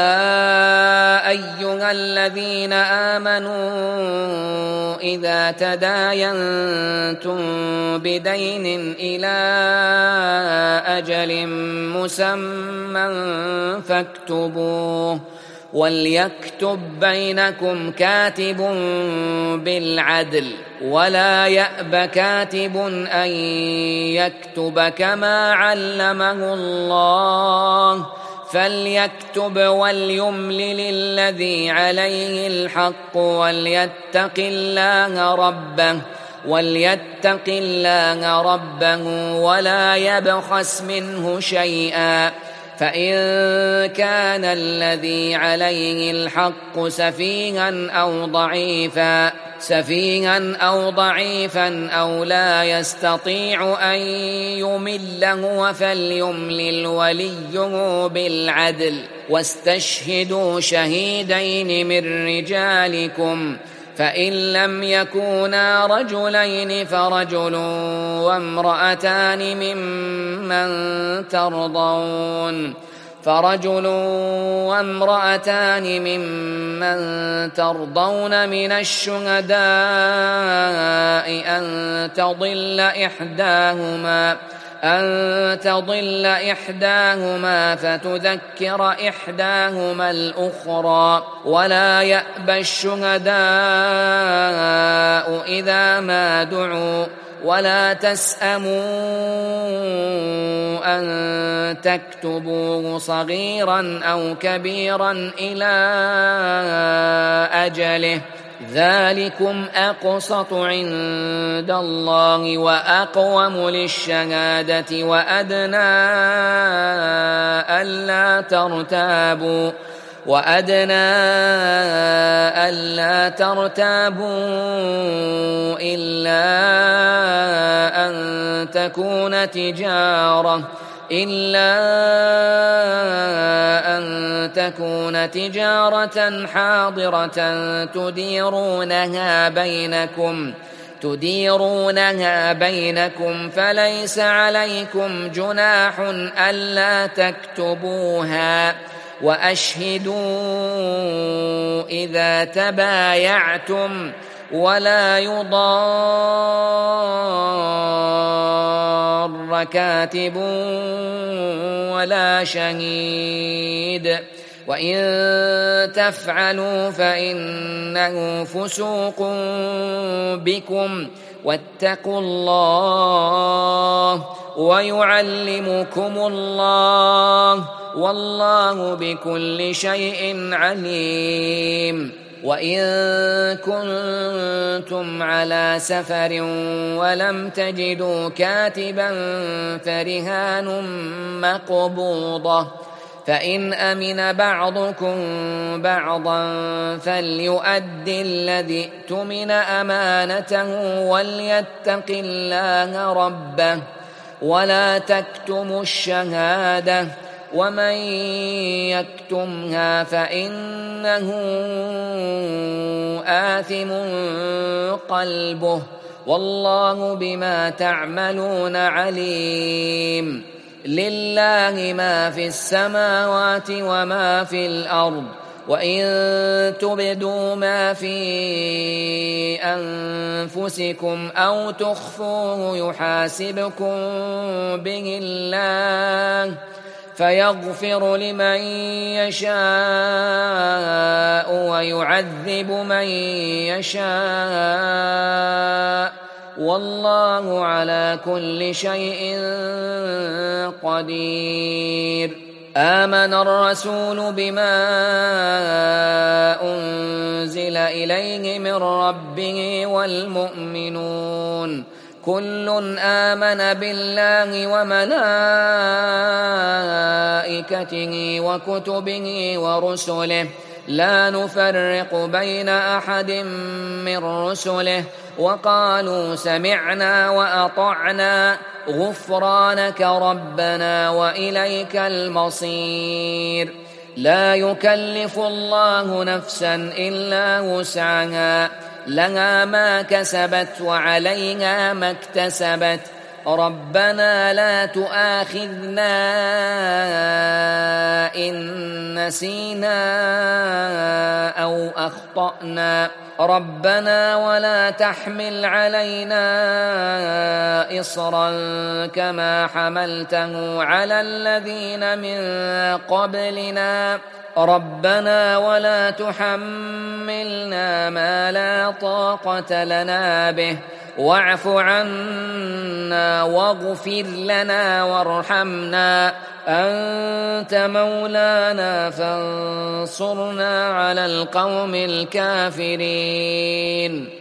أيها الذين آمنوا إذا تداينتم بدين إلى أجل مسمى فاكتبوه وليكتب بينكم كاتب بالعدل ولا يأب كاتب أن يكتب كما علمه الله فليكتب وليملل الذي عليه الحق وليتق الله ربه ولا يبخس منه شيئا فإن كان الذي عليه الحق سفيها أو ضعيفا أو لا يستطيع أن يمله فليملل وليه بالعدل واستشهدوا شهيدين من رجالكم فإن لم يكونا رجلين فرجل وامرأتان ممن ترضون من الشهداء أن تضل إحداهما فتذكر إحداهما الأخرى ولا يأبى الشهداء إذا ما دعوا ولا تسأموا أن تكتبوه صغيرا أو كبيرا إلى أجله ذلكم أقسط عند الله وأقوم للشهادة وأدنى ألا ترتابوا إلا أن تكون إلا أن تكون تجارة حاضرة تديرونها بينكم فليس عليكم جناح ألا تكتبوها، وأشهدوا إذا تبايعتم، ولا يضار كاتب ولا شهيد، وإن تفعلوا فإنه فسوق بكم، واتقوا الله ويعلمكم الله، والله بكل شيء عليم. وإن كنتم على سفر ولم تجدوا كاتبا فرهان مقبوضة، فإن أمن بعضكم بعضا فليؤد الذي اؤتمن أمانته وليتق الله ربه، ولا تكتموا الشهادة، ومن يكتمها فإنه آثم قلبه، والله بما تعملون عليم. لله ما في السماوات وما في الأرض، وإن تبدوا ما في أنفسكم أو تخفوه يحاسبكم به الله، فيغفر لمن يشاء ويعذب من يشاء، والله على كل شيء قدير. آمن الرسول بما أنزل إليه من ربه والمؤمنون كل آمن بالله وملائكته وكتبه ورسله لا نفرق بين أحد من رسله، وقالوا سمعنا وأطعنا غفرانك ربنا وإليك المصير. لا يكلف الله نفسا إلا وسعها، لها ما كسبت وعليها ما اكتسبت، ربنا لا تؤاخذنا إن نسينا أو أخطأنا، ربنا ولا تحمل علينا إصرا كما حملته على الذين من قبلنا، ربنا ولا تحملنا ما لا طاقة لنا به، واعف عنا واغفر لنا وارحمنا، أنت مولانا فانصرنا على القوم الكافرين.